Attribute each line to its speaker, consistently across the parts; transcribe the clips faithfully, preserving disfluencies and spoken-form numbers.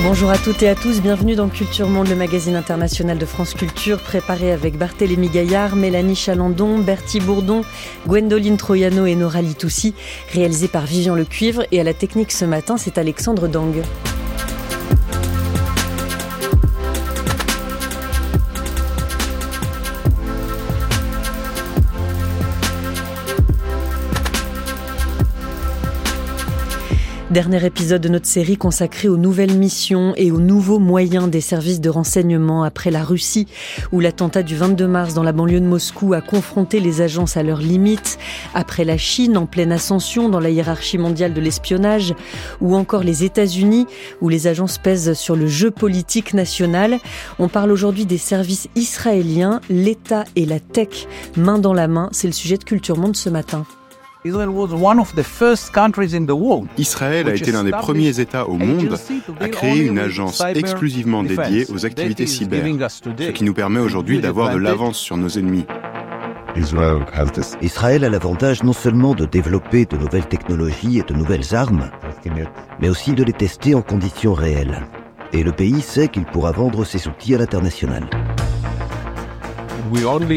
Speaker 1: Bonjour à toutes et à tous, bienvenue dans Culture Monde, le magazine international de France Culture, préparé avec Barthélémy Gaillard, Mélanie Chalandon, Bertie Bourdon, Gwendoline Troiano et Nora Litoussi, réalisé par Vivian Lecuivre, et à la technique ce matin, c'est Alexandre Dang. Dernier épisode de notre série consacrée aux nouvelles missions et aux nouveaux moyens des services de renseignement après la Russie, où l'attentat du vingt-deux mars dans la banlieue de Moscou a confronté les agences à leurs limites, après la Chine en pleine ascension dans la hiérarchie mondiale de l'espionnage, ou encore les États-Unis, où les agences pèsent sur le jeu politique national. On parle aujourd'hui des services israéliens, l'État et la tech, main dans la main. C'est le sujet de Culture Monde ce matin.
Speaker 2: Israël a été l'un des premiers États au monde à créer une agence exclusivement dédiée aux activités cyber, ce qui nous permet aujourd'hui d'avoir de l'avance sur nos ennemis.
Speaker 3: Israël a l'avantage non seulement de développer de nouvelles technologies et de nouvelles armes, mais aussi de les tester en conditions réelles. Et le pays sait qu'il pourra vendre ses outils à l'international.
Speaker 4: Nous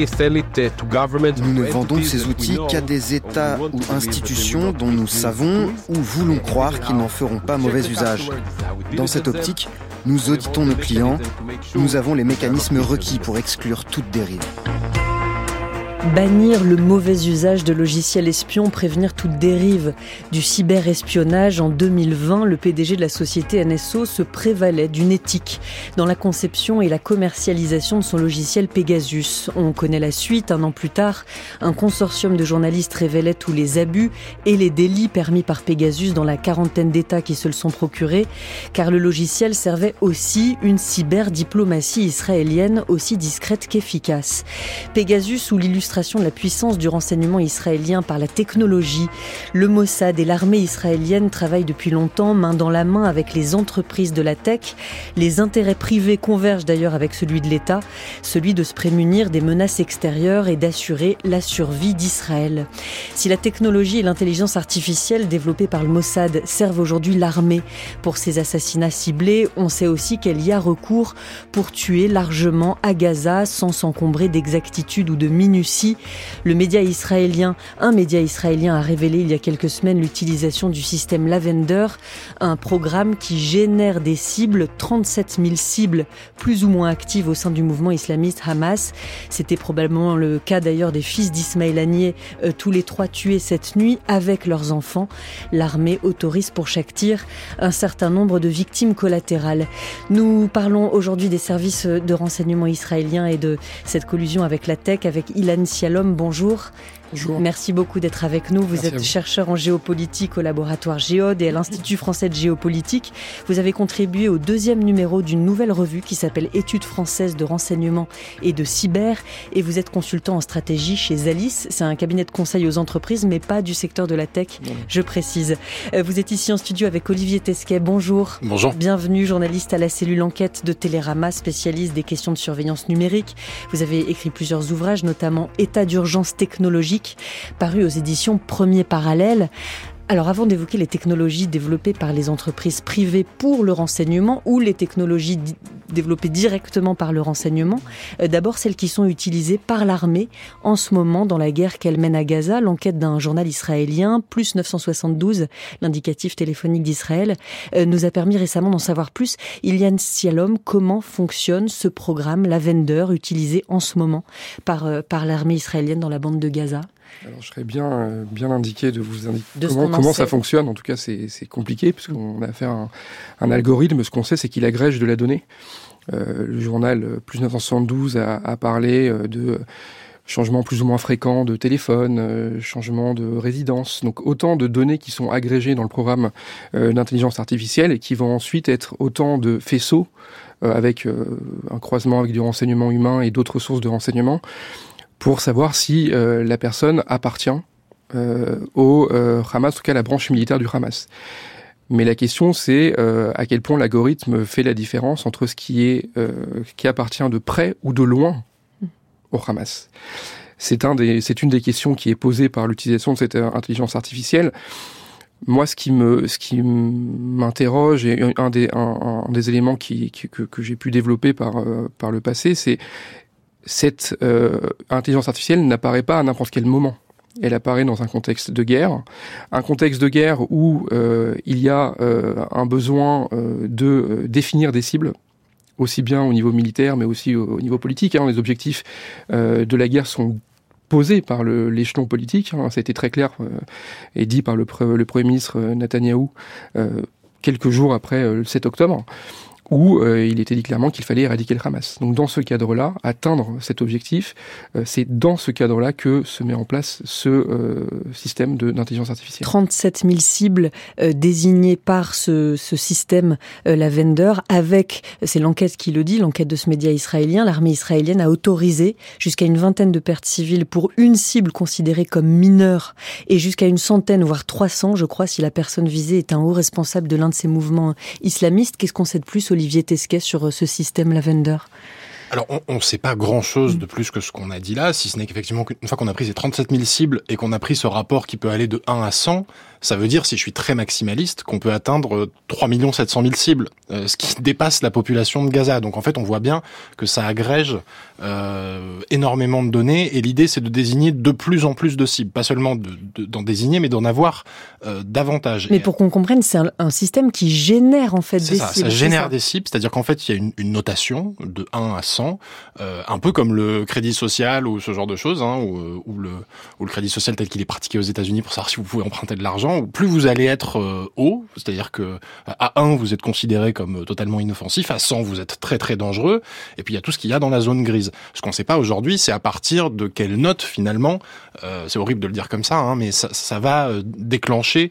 Speaker 4: ne vendons ces outils qu'à des États ou institutions dont nous savons ou voulons croire qu'ils n'en feront pas mauvais usage. Dans cette optique, nous auditons nos clients. Nous avons les mécanismes requis pour exclure toute dérive.
Speaker 1: Bannir le mauvais usage de logiciels espions, prévenir toute dérive du cyberespionnage. En deux mille vingt, le P D G de la société N S O se prévalait d'une éthique dans la conception et la commercialisation de son logiciel Pegasus. On connaît la suite. Un an plus tard, un consortium de journalistes révélait tous les abus et les délits permis par Pegasus dans la quarantaine d'États qui se le sont procurés, car le logiciel servait aussi une cyberdiplomatie israélienne aussi discrète qu'efficace. Pegasus, ou l'illustration de la puissance du renseignement israélien par la technologie. Le Mossad et l'armée israélienne travaillent depuis longtemps main dans la main avec les entreprises de la tech. Les intérêts privés convergent d'ailleurs avec celui de l'État, celui de se prémunir des menaces extérieures et d'assurer la survie d'Israël. Si la technologie et l'intelligence artificielle développées par le Mossad servent aujourd'hui l'armée pour ces assassinats ciblés, on sait aussi qu'elle y a recours pour tuer largement à Gaza sans s'encombrer d'exactitude ou de minutie. Le média israélien, un média israélien a révélé il y a quelques semaines l'utilisation du système Lavender, un programme qui génère des cibles, trente-sept mille cibles plus ou moins actives au sein du mouvement islamiste Hamas. C'était probablement le cas d'ailleurs des fils d'Ismaël Haniyeh, euh, tous les trois tués cette nuit avec leurs enfants. L'armée autorise pour chaque tir un certain nombre de victimes collatérales. Nous parlons aujourd'hui des services de renseignement israéliens et de cette collusion avec la tech, avec Ilan Sialom, bonjour. Bonjour. Merci beaucoup d'être avec nous. Vous
Speaker 5: Merci
Speaker 1: êtes
Speaker 5: vous.
Speaker 1: chercheur en géopolitique au laboratoire Géode et à l'Institut français de géopolitique. Vous avez contribué au deuxième numéro d'une nouvelle revue qui s'appelle Études françaises de renseignement et de cyber. Et vous êtes consultant en stratégie chez Alice. C'est un cabinet de conseil aux entreprises, mais pas du secteur de la tech, non. Je précise. Vous êtes ici en studio avec Olivier Tesquet. Bonjour.
Speaker 5: Bonjour.
Speaker 1: Bienvenue, journaliste à la cellule enquête de Télérama, spécialiste des questions de surveillance numérique. Vous avez écrit plusieurs ouvrages, notamment État d'urgence technologique, paru aux éditions Premier Parallèle. Alors avant d'évoquer les technologies développées par les entreprises privées pour le renseignement ou les technologies d- développées directement par le renseignement, euh, d'abord celles qui sont utilisées par l'armée en ce moment dans la guerre qu'elle mène à Gaza. L'enquête d'un journal israélien, plus neuf cent soixante-douze, l'indicatif téléphonique d'Israël, euh, nous a permis récemment d'en savoir plus. Ilan Sialom, comment fonctionne ce programme Lavender utilisé en ce moment par, euh, par l'armée israélienne dans la bande de Gaza ?
Speaker 5: Alors, je serais bien, euh, bien indiqué de vous indiquer
Speaker 1: de
Speaker 5: comment, comment ça fonctionne. En tout cas, c'est, c'est compliqué puisqu'on a affaire à un, un algorithme. Ce qu'on sait, c'est qu'il agrège de la donnée. Euh, le journal euh, plus neuf cent soixante-douze a, a parlé euh, de changements plus ou moins fréquents de téléphone, euh, changements de résidence. Donc autant de données qui sont agrégées dans le programme euh, d'intelligence artificielle et qui vont ensuite être autant de faisceaux euh, avec euh, un croisement avec du renseignement humain et d'autres sources de renseignement, pour savoir si euh, la personne appartient euh, au euh, Hamas, en tout cas à la branche militaire du Hamas. Mais la question, c'est euh, à quel point l'algorithme fait la différence entre ce qui est euh, qui appartient de près ou de loin au Hamas. C'est un des, c'est une des questions qui est posée par l'utilisation de cette intelligence artificielle. Moi, ce qui me, ce qui m'interroge et un des, un, un des éléments qui, qui que, que j'ai pu développer par euh, par le passé, c'est cette euh, intelligence artificielle n'apparaît pas à n'importe quel moment. Elle apparaît dans un contexte de guerre, un contexte de guerre où euh, il y a euh, un besoin euh, de euh, définir des cibles, aussi bien au niveau militaire, mais aussi au, au niveau politique. Hein. Les objectifs euh, de la guerre sont posé par le, l'échelon politique, hein, ça a été très clair euh, et dit par le, pre, le Premier ministre euh, Netanyahou euh, quelques jours après euh, le sept octobre, où euh, il était dit clairement qu'il fallait éradiquer le Hamas. Donc dans ce cadre-là, atteindre cet objectif, euh, c'est dans ce cadre-là que se met en place ce euh, système de, d'intelligence artificielle.
Speaker 1: trente-sept mille cibles euh, désignées par ce, ce système euh, Lavender, avec, c'est l'enquête qui le dit, l'enquête de ce média israélien, l'armée israélienne a autorisé jusqu'à une vingtaine de pertes civiles pour une cible considérée comme mineure, et jusqu'à une centaine, voire trois cents, je crois, si la personne visée est un haut responsable de l'un de ces mouvements islamistes. Qu'est-ce qu'on sait de plus, Olivier Tesquet, sur ce système Lavender?
Speaker 6: Alors, on ne sait pas grand-chose de plus que ce qu'on a dit là, si ce n'est qu'effectivement, une fois qu'on a pris ces trente-sept mille cibles et qu'on a pris ce rapport qui peut aller de un à cent, ça veut dire, si je suis très maximaliste, qu'on peut atteindre trois millions sept cent mille cibles, euh, ce qui dépasse la population de Gaza. Donc en fait, on voit bien que ça agrège euh, énormément de données, et l'idée, c'est de désigner de plus en plus de cibles. Pas seulement de, de, d'en désigner, mais d'en avoir euh, davantage.
Speaker 1: Mais et pour qu'on comprenne, c'est un, un système qui génère en fait
Speaker 6: c'est
Speaker 1: des
Speaker 6: ça,
Speaker 1: cibles.
Speaker 6: Ça génère ça. des cibles, c'est-à-dire qu'en fait, il y a une, une notation de un à cent, euh, un peu comme le crédit social ou ce genre de choses, hein, ou, ou, le, ou le crédit social tel qu'il est pratiqué aux États-Unis pour savoir si vous pouvez emprunter de l'argent. Plus vous allez être euh, haut, c'est-à-dire que à un vous êtes considéré comme totalement inoffensif, à cent vous êtes très très dangereux, et puis il y a tout ce qu'il y a dans la zone grise. Ce qu'on ne sait pas aujourd'hui, c'est à partir de quelle note finalement, euh, c'est horrible de le dire comme ça, hein, mais ça, ça va euh, déclencher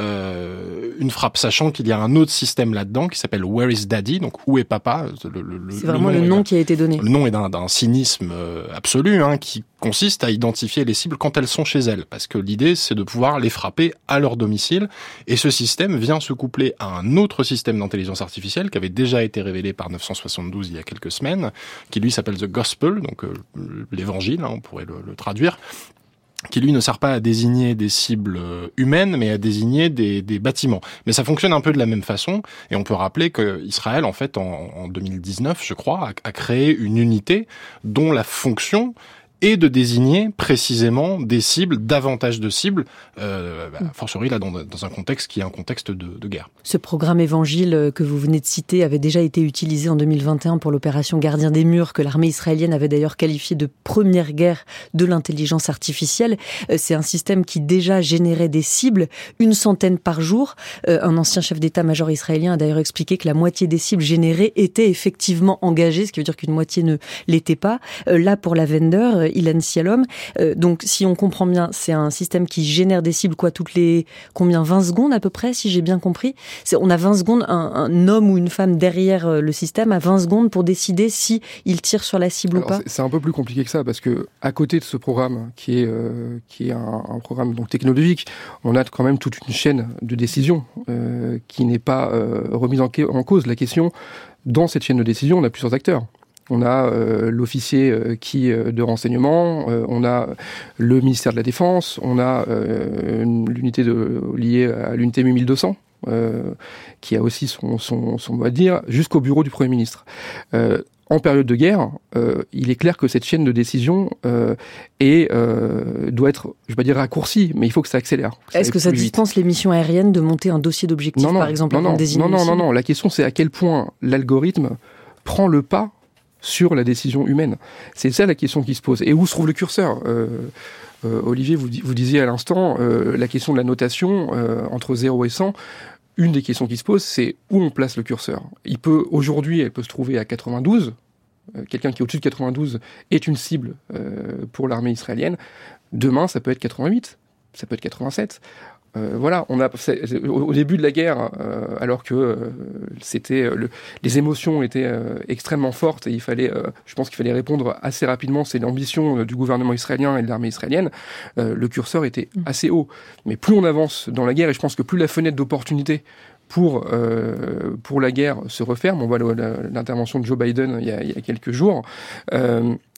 Speaker 6: euh, une frappe, sachant qu'il y a un autre système là-dedans qui s'appelle Where is Daddy, donc où est papa.
Speaker 1: Le, le, c'est vraiment le nom, le nom qui a été donné.
Speaker 6: Le nom est d'un, d'un cynisme euh, absolu, hein, qui consiste à identifier les cibles quand elles sont chez elles, parce que l'idée c'est de pouvoir les frapper à leur domicile, et ce système vient se coupler à un autre système d'intelligence artificielle qui avait déjà été révélé par neuf cent soixante-douze il y a quelques semaines, qui lui s'appelle The Gospel, donc euh, l'évangile, hein, on pourrait le, le traduire, qui lui ne sert pas à désigner des cibles humaines, mais à désigner des, des bâtiments. Mais ça fonctionne un peu de la même façon, et on peut rappeler que Israël, en fait, en, en deux mille dix-neuf, je crois, a, a créé une unité dont la fonction et de désigner précisément des cibles, davantage de cibles, euh, bah, fortiori là dans, dans un contexte qui est un contexte de, de guerre.
Speaker 1: Ce programme Évangile que vous venez de citer avait déjà été utilisé en deux mille vingt et un pour l'opération Gardien des Murs, que l'armée israélienne avait d'ailleurs qualifiée de première guerre de l'intelligence artificielle. C'est un système qui déjà générait des cibles, une centaine par jour. Un ancien chef d'état-major israélien a d'ailleurs expliqué que la moitié des cibles générées étaient effectivement engagées, ce qui veut dire qu'une moitié ne l'était pas. Là, pour Lavender, Ilan Sialom. Euh, donc, si on comprend bien, c'est un système qui génère des cibles, quoi, toutes les, combien, vingt secondes à peu près, si j'ai bien compris. C'est, on a vingt secondes, un, un homme ou une femme derrière le système a vingt secondes pour décider si il tire sur la cible
Speaker 5: Alors,
Speaker 1: ou pas.
Speaker 5: C'est, c'est un peu plus compliqué que ça, parce que, à côté de ce programme, qui est, euh, qui est un, un programme donc technologique, on a quand même toute une chaîne de décision, euh, qui n'est pas, euh, remise en, en cause. La question, dans cette chaîne de décision, on a plusieurs acteurs. On a euh, l'officier euh, qui euh, de renseignement, euh, on a le ministère de la Défense, on a euh, l'unité de, liée à l'unité mille deux cents, euh, qui a aussi son, son, son mot à dire, jusqu'au bureau du Premier ministre. Euh, en période de guerre, euh, il est clair que cette chaîne de décision euh, est, euh, doit être, je ne vais pas dire raccourcie, mais il faut que ça accélère. Que ça
Speaker 1: Est-ce que ça dispense les missions aériennes de monter un dossier d'objectifs,
Speaker 5: non, non,
Speaker 1: par exemple,
Speaker 5: non,
Speaker 1: avant
Speaker 5: non,
Speaker 1: de désigner
Speaker 5: non, non,
Speaker 1: une cible ?
Speaker 5: non, non, la question c'est à quel point l'algorithme prend le pas sur la décision humaine. C'est ça la question qui se pose. Et où se trouve le curseur ? euh, euh, Olivier, vous, vous disiez à l'instant, euh, la question de la notation euh, entre zéro et cent, une des questions qui se pose, c'est où on place le curseur. Il peut, aujourd'hui, elle peut se trouver à quatre-vingt-douze. Euh, quelqu'un qui est au-dessus de quatre-vingt-douze est une cible euh, pour l'armée israélienne. Demain, ça peut être quatre-vingt-huit, ça peut être quatre-vingt-sept. Euh, voilà, on a au début de la guerre, euh, alors que euh, c'était le, les émotions étaient euh, extrêmement fortes et il fallait, euh, je pense qu'il fallait répondre assez rapidement. C'est l'ambition euh, du gouvernement israélien et de l'armée israélienne. Euh, le curseur était assez haut, mais plus on avance dans la guerre, et je pense que plus la fenêtre d'opportunité pour euh, pour la guerre se referme. On voit le, la, l'intervention de Joe Biden il y a, il y a quelques jours. Euh,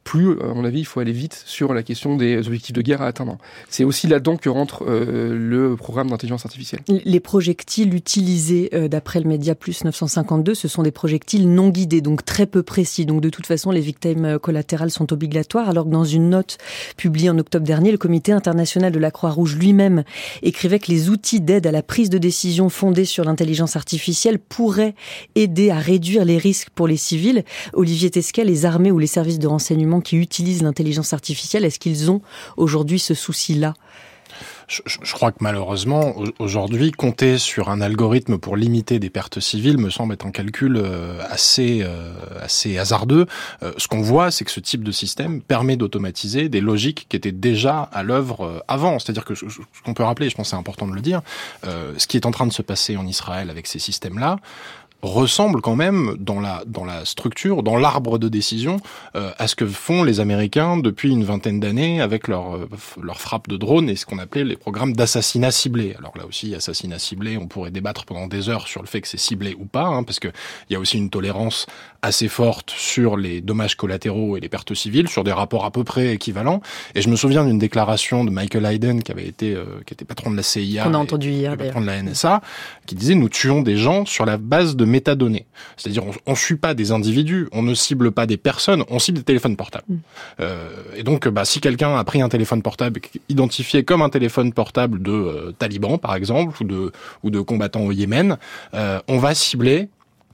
Speaker 5: plus, à mon avis, il faut aller vite sur la question des objectifs de guerre à atteindre. C'est aussi là-dedans que rentre euh, le programme d'intelligence artificielle.
Speaker 1: Les projectiles utilisés, euh, d'après le Média Plus neuf cent cinquante-deux, ce sont des projectiles non guidés, donc très peu précis. Donc de toute façon, les victimes collatérales sont obligatoires, alors que dans une note publiée en octobre dernier, le Comité international de la Croix-Rouge lui-même écrivait que les outils d'aide à la prise de décision fondés sur l'intelligence artificielle pourraient aider à réduire les risques pour les civils. Olivier Tesquet, les armées ou les services de renseignement qui utilisent l'intelligence artificielle, est-ce qu'ils ont aujourd'hui ce souci-là ?
Speaker 6: Je, je crois que malheureusement, aujourd'hui, compter sur un algorithme pour limiter des pertes civiles me semble être un calcul assez, euh, assez hasardeux. Euh, ce qu'on voit, c'est que ce type de système permet d'automatiser des logiques qui étaient déjà à l'œuvre avant. C'est-à-dire que ce qu'on peut rappeler, je pense que c'est important de le dire, euh, ce qui est en train de se passer en Israël avec ces systèmes-là, ressemble quand même dans la dans la structure, dans l'arbre de décision, euh, à ce que font les Américains depuis une vingtaine d'années avec leur euh, leur frappe de drone et ce qu'on appelait les programmes d'assassinat ciblé. Alors là aussi, assassinat ciblé, on pourrait débattre pendant des heures sur le fait que c'est ciblé ou pas, hein, parce que il y a aussi une tolérance assez forte sur les dommages collatéraux et les pertes civiles, sur des rapports à peu près équivalents. Et je me souviens d'une déclaration de Michael Hayden, qui avait été euh, qui était patron de la C I A,
Speaker 1: on a entendu hier,
Speaker 6: patron de la N S A, qui disait: nous tuons des gens sur la base de métadonnées. C'est-à-dire, on ne suit pas des individus, on ne cible pas des personnes, on cible des téléphones portables. Mm. Euh, et donc, bah, si quelqu'un a pris un téléphone portable identifié comme un téléphone portable de euh, talibans, par exemple, ou de, ou de combattants au Yémen, euh, on va cibler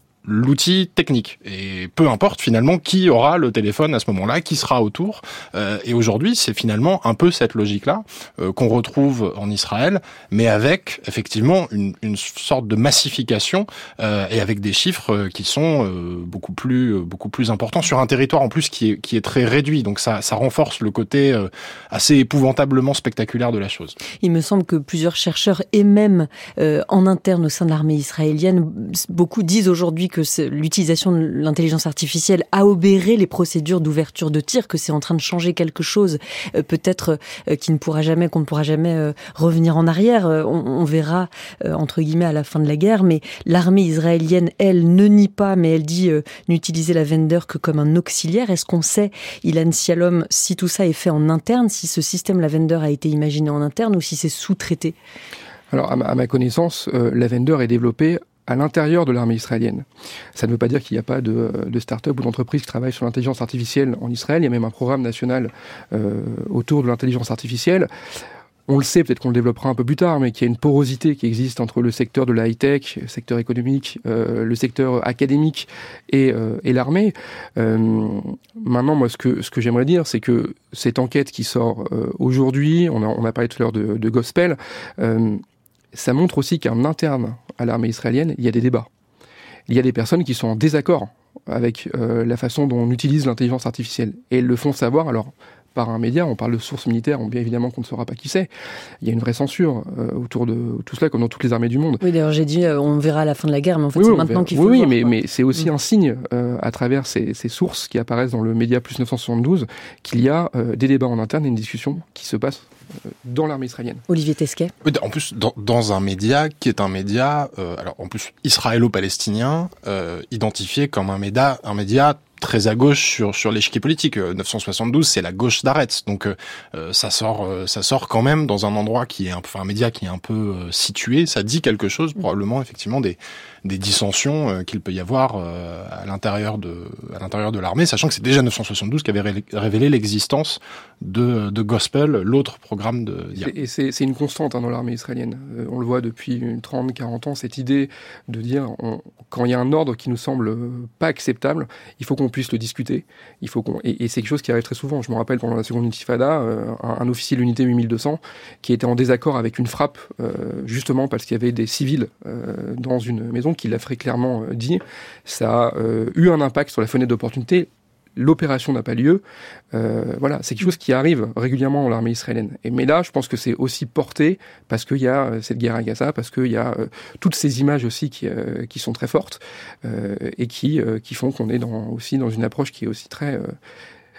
Speaker 6: l'outil technique. Et peu importe finalement qui aura le téléphone à ce moment-là, qui sera autour. Euh, et aujourd'hui, c'est finalement un peu cette logique-là euh, qu'on retrouve en Israël, mais avec effectivement une, une sorte de massification euh, et avec des chiffres qui sont euh, beaucoup plus beaucoup plus importants sur un territoire en plus qui est qui est très réduit. Donc ça ça renforce le côté euh, assez épouvantablement spectaculaire de la chose.
Speaker 1: Il me semble que plusieurs chercheurs et même euh, en interne au sein de l'armée israélienne, beaucoup disent aujourd'hui que l'utilisation de l'intelligence artificielle a obéré les procédures d'ouverture de tir, que c'est en train de changer quelque chose, euh, peut-être euh, qui ne pourra jamais, qu'on ne pourra jamais euh, revenir en arrière. Euh, on, on verra, euh, entre guillemets, à la fin de la guerre, mais l'armée israélienne, elle, ne nie pas, mais elle dit euh, n'utiliser la Vendor que comme un auxiliaire. Est-ce qu'on sait, Ilan Shalom, si tout ça est fait en interne, si ce système, la Vendor, a été imaginé en interne ou si c'est sous-traité ?
Speaker 5: Alors, à ma, à ma connaissance, euh, la Vendor est développée à l'intérieur de l'armée israélienne. Ça ne veut pas dire qu'il n'y a pas de, de start-up ou d'entreprise qui travaillent sur l'intelligence artificielle en Israël. Il y a même un programme national euh, autour de l'intelligence artificielle. On le sait, peut-être qu'on le développera un peu plus tard, mais qu'il y a une porosité qui existe entre le secteur de la high-tech, le secteur économique, euh, le secteur académique et, euh, et l'armée. Euh, maintenant, moi, ce que, ce que j'aimerais dire, c'est que cette enquête qui sort euh, aujourd'hui, on a, on a parlé tout à l'heure de, de Gospel, euh, ça montre aussi qu'en interne à l'armée israélienne, il y a des débats. Il y a des personnes qui sont en désaccord avec euh, la façon dont on utilise l'intelligence artificielle. Et elles le font savoir, alors, par un média, on parle de sources militaires, bien évidemment qu'on ne saura pas qui c'est. Il y a une vraie censure euh, autour de tout cela, comme dans toutes les armées du monde.
Speaker 1: Oui, d'ailleurs, j'ai dit, euh, on verra à la fin de la guerre, mais en fait, oui, c'est maintenant qu'il faut
Speaker 5: Oui,
Speaker 1: le voir,
Speaker 5: mais,
Speaker 1: quoi.
Speaker 5: mais c'est aussi mmh. un signe, euh, à travers ces, ces sources qui apparaissent dans le Média Plus neuf cent soixante-douze, qu'il y a euh, des débats en interne et une discussion qui se passe dans l'armée israélienne.
Speaker 1: Olivier Tesquet.
Speaker 6: En plus, dans, dans un média qui est un média, euh, alors en plus israélo-palestinien, euh, identifié comme un média, un média très à gauche sur sur l'échiquier politique. neuf cent soixante-douze, c'est la gauche d'Aretz, donc euh, ça sort euh, ça sort quand même dans un endroit qui est un peu, enfin, un média qui est un peu euh, situé. Ça dit quelque chose, probablement effectivement des des dissensions euh, qu'il peut y avoir euh, à l'intérieur de à l'intérieur de l'armée, sachant que c'est déjà neuf cent soixante-douze qui avait ré- révélé l'existence de de Gospel, l'autre programme de.
Speaker 5: Et c'est c'est une constante hein, dans l'armée israélienne. Euh, on le voit depuis trente quarante ans, cette idée de dire on, quand il y a un ordre qui nous semble pas acceptable, il faut qu'on puisse le discuter. Il faut qu'on et, et c'est quelque chose qui arrive très souvent. Je me rappelle pendant la seconde intifada, euh, un, un officier de l'unité huit mille deux cents qui était en désaccord avec une frappe, euh, justement parce qu'il y avait des civils euh, dans une maison, qui l'a très clairement euh, dit. Ça a euh, eu un impact sur la fenêtre d'opportunité. L'opération n'a pas lieu. Euh, voilà, c'est quelque chose qui arrive régulièrement dans l'armée israélienne. Et, mais là, je pense que c'est aussi porté parce qu'il y a euh, cette guerre à Gaza, parce qu'il y a euh, toutes ces images aussi qui, euh, qui sont très fortes euh, et qui, euh, qui font qu'on est dans, aussi dans une approche qui est aussi très... Euh,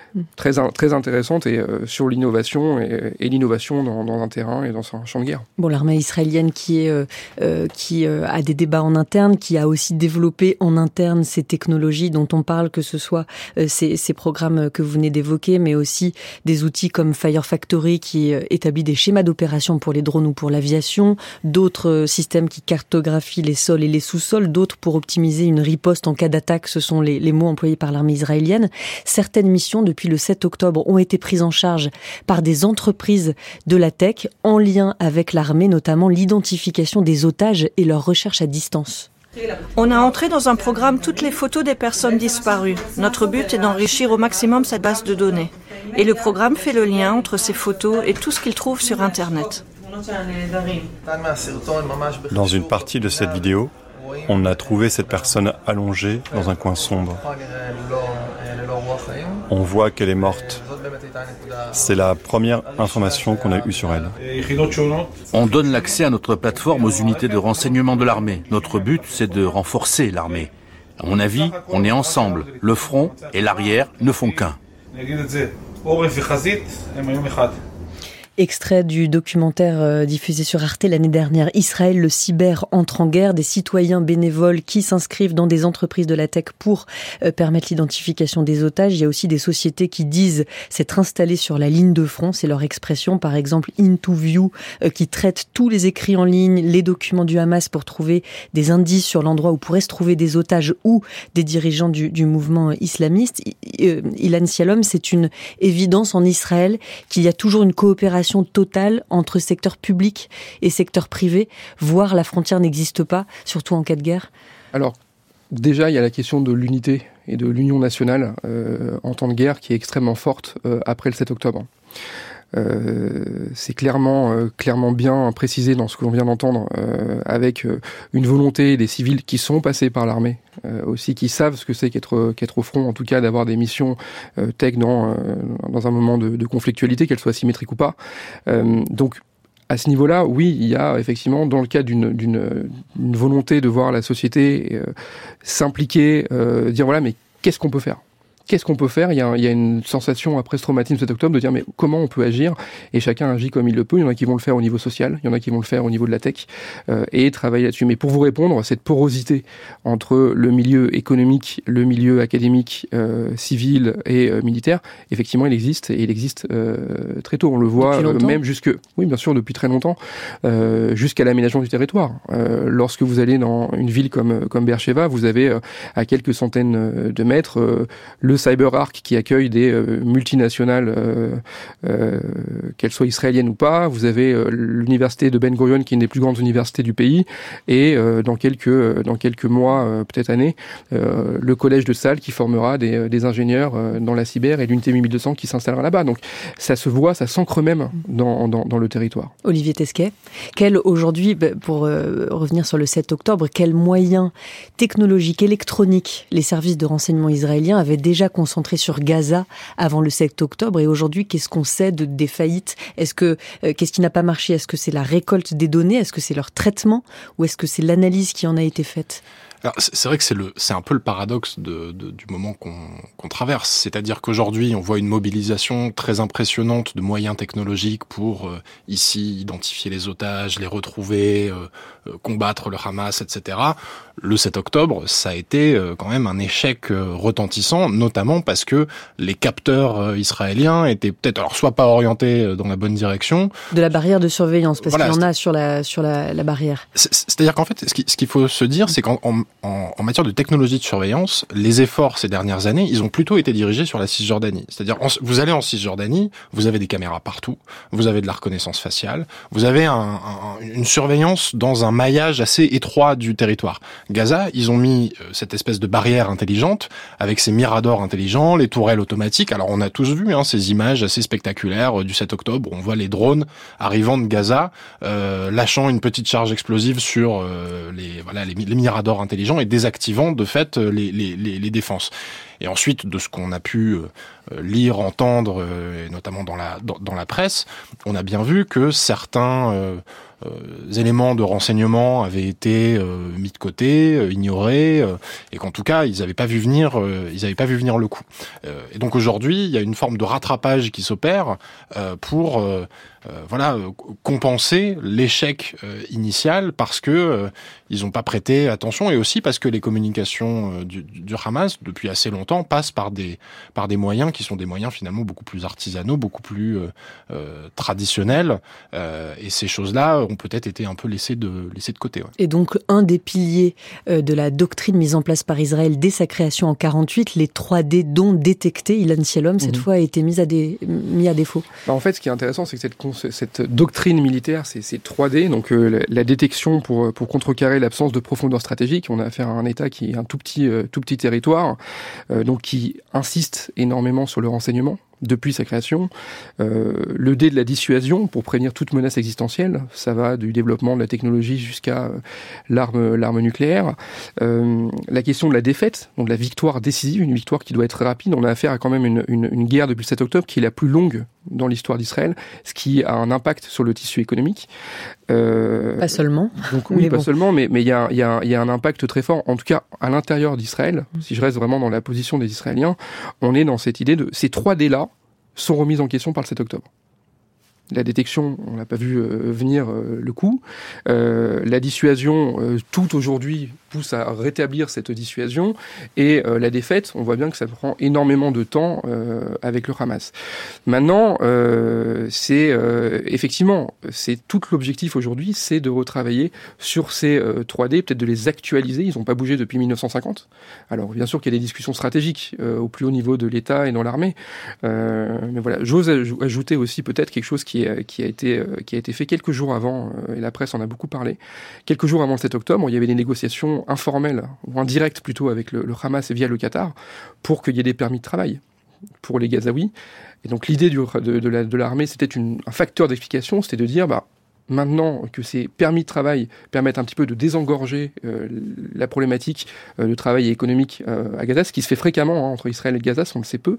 Speaker 5: très, très intéressante et, euh, sur l'innovation et, et l'innovation dans, dans un terrain et dans un champ de guerre.
Speaker 1: Bon, l'armée israélienne qui, est, euh, euh, qui euh, a des débats en interne, qui a aussi développé en interne ces technologies dont on parle, que ce soit euh, ces, ces programmes que vous venez d'évoquer, mais aussi des outils comme Fire Factory qui euh, établit des schémas d'opération pour les drones ou pour l'aviation, d'autres euh, systèmes qui cartographient les sols et les sous-sols, d'autres pour optimiser une riposte en cas d'attaque, ce sont les, les mots employés par l'armée israélienne. Certaines missions, depuis le sept octobre, ont été prises en charge par des entreprises de la tech en lien avec l'armée, notamment l'identification des otages et leur recherche à distance.
Speaker 7: On a entré dans un programme toutes les photos des personnes disparues. Notre but est d'enrichir au maximum cette base de données. Et le programme fait le lien entre ces photos et tout ce qu'il trouve sur Internet.
Speaker 8: Dans une partie de cette vidéo, on a trouvé cette personne allongée dans un coin sombre. On voit qu'elle est morte. C'est la première information qu'on a eue sur elle.
Speaker 9: On donne l'accès à notre plateforme aux unités de renseignement de l'armée. Notre but, c'est de renforcer l'armée. À mon avis, on est ensemble. Le front et l'arrière ne font qu'un.
Speaker 1: Extrait du documentaire euh, diffusé sur Arte l'année dernière, Israël, le cyber entre en guerre, des citoyens bénévoles qui s'inscrivent dans des entreprises de la tech pour euh, permettre l'identification des otages. Il y a aussi des sociétés qui disent s'être installées sur la ligne de front, c'est leur expression. Par exemple, IntoView euh, qui traite tous les écrits en ligne, les documents du Hamas pour trouver des indices sur l'endroit où pourraient se trouver des otages ou des dirigeants du, du mouvement islamiste. Euh, Ilan Shalom, c'est une évidence en Israël qu'il y a toujours une coopération totale entre secteur public et secteur privé, voire la frontière n'existe pas, surtout en cas de guerre?
Speaker 5: Alors, déjà, il y a la question de l'unité et de l'union nationale euh, en temps de guerre qui est extrêmement forte euh, après le sept octobre. Euh, c'est clairement, euh, clairement bien précisé dans ce que l'on vient d'entendre, euh, avec euh, une volonté des civils qui sont passés par l'armée, euh, aussi qui savent ce que c'est qu'être, qu'être au front, en tout cas d'avoir des missions euh, tech dans, euh, dans un moment de, de conflictualité, qu'elles soient symétriques ou pas. Euh, donc, à ce niveau-là, oui, il y a effectivement, dans le cas d'une, d'une, d'une volonté de voir la société euh, s'impliquer, euh, dire voilà, mais qu'est-ce qu'on peut faire ? Qu'est-ce qu'on peut faire ? il y, a, il y a une sensation après ce traumatisme sept octobre de dire mais comment on peut agir ? Et chacun agit comme il le peut. Il y en a qui vont le faire au niveau social, il y en a qui vont le faire au niveau de la tech euh, et travailler là-dessus. Mais pour vous répondre, cette porosité entre le milieu économique, le milieu académique, euh, civil et euh, militaire, effectivement, il existe et il existe euh, très tôt. On le voit euh, même jusque, oui, bien sûr, depuis très longtemps, euh, jusqu'à l'aménagement du territoire. Euh, lorsque vous allez dans une ville comme comme Beersheva, vous avez euh, à quelques centaines de mètres euh, le CyberArk qui accueille des euh, multinationales, euh, euh, qu'elles soient israéliennes ou pas. Vous avez euh, l'université de Ben Gurion qui est une des plus grandes universités du pays. Et euh, dans quelques euh, dans quelques mois, euh, peut-être années, euh, le collège de Salle qui formera des, des ingénieurs euh, dans la cyber et l'unité mille deux cents qui s'installera là-bas. Donc ça se voit, ça s'ancre même dans, dans, dans le territoire.
Speaker 1: Olivier Tesquet, quel aujourd'hui, pour euh, revenir sur le sept octobre, quels moyens technologiques, électroniques les services de renseignement israéliens avaient déjà concentré sur Gaza avant le sept octobre, et aujourd'hui, qu'est-ce qu'on sait de, des faillites ? Est-ce que, euh, qu'est-ce qui n'a pas marché ? Est-ce que c'est la récolte des données ? Est-ce que c'est leur traitement ? Ou est-ce que c'est l'analyse qui en a été faite ?
Speaker 6: Alors, c'est vrai que c'est le, c'est un peu le paradoxe de, de, du moment qu'on, qu'on traverse. C'est-à-dire qu'aujourd'hui, on voit une mobilisation très impressionnante de moyens technologiques pour, euh, ici, identifier les otages, les retrouver, euh, euh, combattre le Hamas, et cetera. Le sept octobre, ça a été euh, quand même un échec euh, retentissant, notamment parce que les capteurs euh, israéliens étaient peut-être, alors, soit pas orientés euh, dans la bonne direction.
Speaker 1: De la barrière de surveillance, parce
Speaker 6: voilà,
Speaker 1: qu'il y en a sur la, sur la, la barrière.
Speaker 6: C'est, c'est-à-dire qu'en fait, ce, qui, ce qu'il faut se dire, c'est qu'en en, En, en matière de technologie de surveillance, les efforts ces dernières années, ils ont plutôt été dirigés sur la Cisjordanie. C'est-à-dire, en, vous allez en Cisjordanie, vous avez des caméras partout, vous avez de la reconnaissance faciale, vous avez un, un, une surveillance dans un maillage assez étroit du territoire. Gaza, ils ont mis euh, cette espèce de barrière intelligente avec ces miradors intelligents, les tourelles automatiques. Alors, on a tous vu hein, ces images assez spectaculaires euh, du sept octobre où on voit les drones arrivant de Gaza, euh, lâchant une petite charge explosive sur euh, les, voilà, les, les miradors intelligents et désactivant de fait les, les, les, les défenses. Et ensuite, de ce qu'on a pu euh, lire, entendre, euh, et notamment dans la, dans, dans la presse, on a bien vu que certains euh, euh, éléments de renseignement avaient été euh, mis de côté, euh, ignorés, euh, et qu'en tout cas, ils n'avaient pas vu venir, euh, ils n'avaient pas vu venir le coup. Euh, et donc aujourd'hui, il y a une forme de rattrapage qui s'opère euh, pour euh, euh, voilà compenser l'échec euh, initial parce que euh, ils n'ont pas prêté attention, et aussi parce que les communications euh, du, du Hamas depuis assez longtemps passent par des par des moyens qui sont des moyens finalement beaucoup plus artisanaux, beaucoup plus euh, euh, traditionnels, euh, et ces choses-là ont peut-être été un peu laissées de laissées de côté. Ouais.
Speaker 1: Et donc un des piliers euh, de la doctrine mise en place par Israël dès sa création en quarante-huit, les trois D dont détectés, Ilan Shalom, cette mmh. fois a été mis à, des, mis à défaut.
Speaker 5: Bah en fait, ce qui est intéressant, c'est que cette, cette doctrine militaire, c'est, c'est trois D, donc euh, la, la détection pour, pour contrecarrer l'absence de profondeur stratégique. On a affaire à un État qui est un tout petit, euh, tout petit territoire, euh, donc qui insiste énormément sur le renseignement depuis sa création. Euh, le D de la dissuasion pour prévenir toute menace existentielle, ça va du développement de la technologie jusqu'à euh, l'arme, l'arme nucléaire. Euh, la question de la défaite, donc la victoire décisive, une victoire qui doit être rapide. On a affaire à quand même une, une, une guerre depuis le sept octobre qui est la plus longue dans l'histoire d'Israël, ce qui a un impact sur le tissu économique.
Speaker 1: Euh, pas seulement.
Speaker 5: Donc oui, mais pas bon. seulement, mais mais il y a, y, a, y a un impact très fort, en tout cas à l'intérieur d'Israël. Si je reste vraiment dans la position des Israéliens, on est dans cette idée de ces trois D-là sont remises en question par le sept octobre. La détection, on n'a pas vu euh, venir euh, le coup. Euh, la dissuasion, euh, tout aujourd'hui pousse à rétablir cette dissuasion. Et euh, la défaite, on voit bien que ça prend énormément de temps euh, avec le Hamas. Maintenant, euh, c'est euh, effectivement, c'est tout l'objectif aujourd'hui, c'est de retravailler sur ces euh, trois D, peut-être de les actualiser. Ils n'ont pas bougé depuis mille neuf cent cinquante. Alors bien sûr qu'il y a des discussions stratégiques euh, au plus haut niveau de l'État et dans l'armée. Euh, mais voilà, j'ose aj- ajouter aussi peut-être quelque chose qui est, qui a été euh, qui a été fait quelques jours avant, euh, et la presse en a beaucoup parlé. Quelques jours avant le sept octobre, il y avait des négociations informelles ou indirectes plutôt avec le, le Hamas et via le Qatar pour qu'il y ait des permis de travail pour les Gazaouis. Et donc l'idée du, de, de, la, de l'armée, c'était une, un facteur d'explication, c'était de dire bah maintenant que ces permis de travail permettent un petit peu de désengorger euh, la problématique euh, de travail économique euh, à Gaza, ce qui se fait fréquemment hein, entre Israël et Gaza, on le sait peu.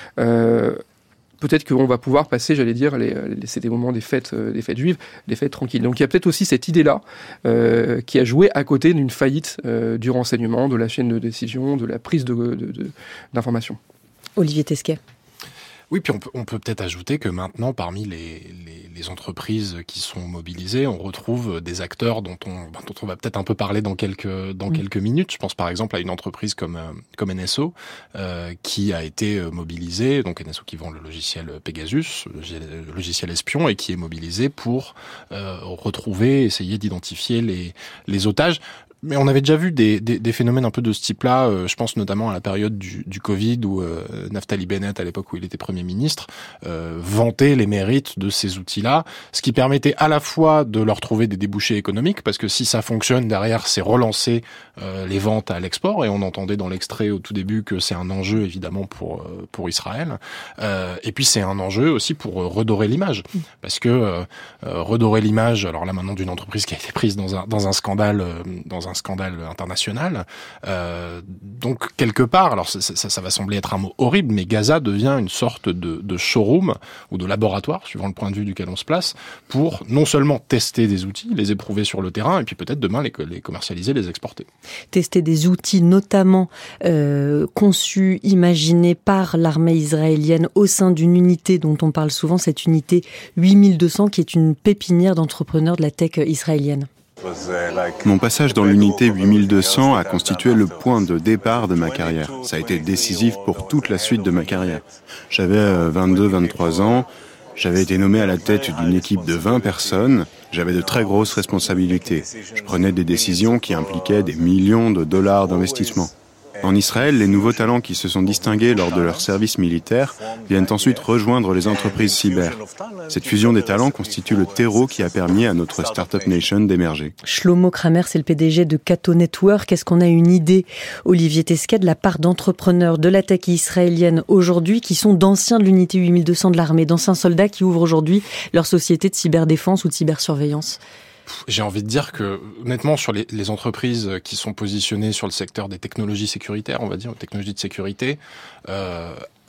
Speaker 5: Euh, Peut-être qu'on va pouvoir passer, j'allais dire, les, les, c'est des moments des fêtes, euh, des fêtes juives, des fêtes tranquilles. Donc il y a peut-être aussi cette idée-là euh, qui a joué à côté d'une faillite euh, du renseignement, de la chaîne de décision, de la prise de, de, de, d'information.
Speaker 1: Olivier Tesquet.
Speaker 6: Oui, puis on peut, on peut peut-être ajouter que maintenant, parmi les, les, les entreprises qui sont mobilisées, on retrouve des acteurs dont on, dont on va peut-être un peu parler dans quelques, dans mmh. quelques minutes. Je pense par exemple à une entreprise comme, comme N S O, euh, qui a été mobilisée, donc N S O qui vend le logiciel Pegasus, le logiciel espion, et qui est mobilisé pour euh, retrouver, essayer d'identifier les, les otages. Mais on avait déjà vu des, des, des phénomènes un peu de ce type-là. Euh, je pense notamment à la période du, du Covid où euh, Naftali Bennett, à l'époque où il était Premier ministre, euh, vantait les mérites de ces outils-là, ce qui permettait à la fois de leur trouver des débouchés économiques, parce que si ça fonctionne, derrière, c'est relancer euh, les ventes à l'export. Et on entendait dans l'extrait au tout début que c'est un enjeu, évidemment, pour euh, pour Israël. Euh, et puis c'est un enjeu aussi pour euh, redorer l'image, parce que euh, euh, redorer l'image, alors là maintenant d'une entreprise qui a été prise dans un dans un scandale, euh, dans un scandale international. Euh, donc quelque part, alors ça, ça, ça va sembler être un mot horrible, mais Gaza devient une sorte de, de showroom ou de laboratoire, suivant le point de vue duquel on se place, pour non seulement tester des outils, les éprouver sur le terrain, et puis peut-être demain les, les commercialiser, les exporter.
Speaker 1: Tester des outils notamment euh, conçus, imaginés par l'armée israélienne au sein d'une unité dont on parle souvent, cette unité huit mille deux cents qui est une pépinière d'entrepreneurs de la tech israélienne.
Speaker 2: Mon passage dans l'unité huit mille deux cents a constitué le point de départ de ma carrière. Ça a été décisif pour toute la suite de ma carrière. J'avais vingt-deux vingt-trois ans, j'avais été nommé à la tête d'une équipe de vingt personnes, j'avais de très grosses responsabilités. Je prenais des décisions qui impliquaient des millions de dollars d'investissement. En Israël, les nouveaux talents qui se sont distingués lors de leur service militaire viennent ensuite rejoindre les entreprises cyber. Cette fusion des talents constitue le terreau qui a permis à notre Startup Nation d'émerger.
Speaker 1: Shlomo Kramer, c'est le P D G de Cato Network. Est-ce qu'on a une idée, Olivier Tesquet, de la part d'entrepreneurs de la tech israélienne aujourd'hui qui sont d'anciens de l'unité huit mille deux cents de l'armée, d'anciens soldats qui ouvrent aujourd'hui leur société de cyberdéfense ou de cybersurveillance ?
Speaker 6: J'ai envie de dire que, honnêtement, sur les, les entreprises qui sont positionnées sur le secteur des technologies sécuritaires, on va dire, technologies de sécurité, euh,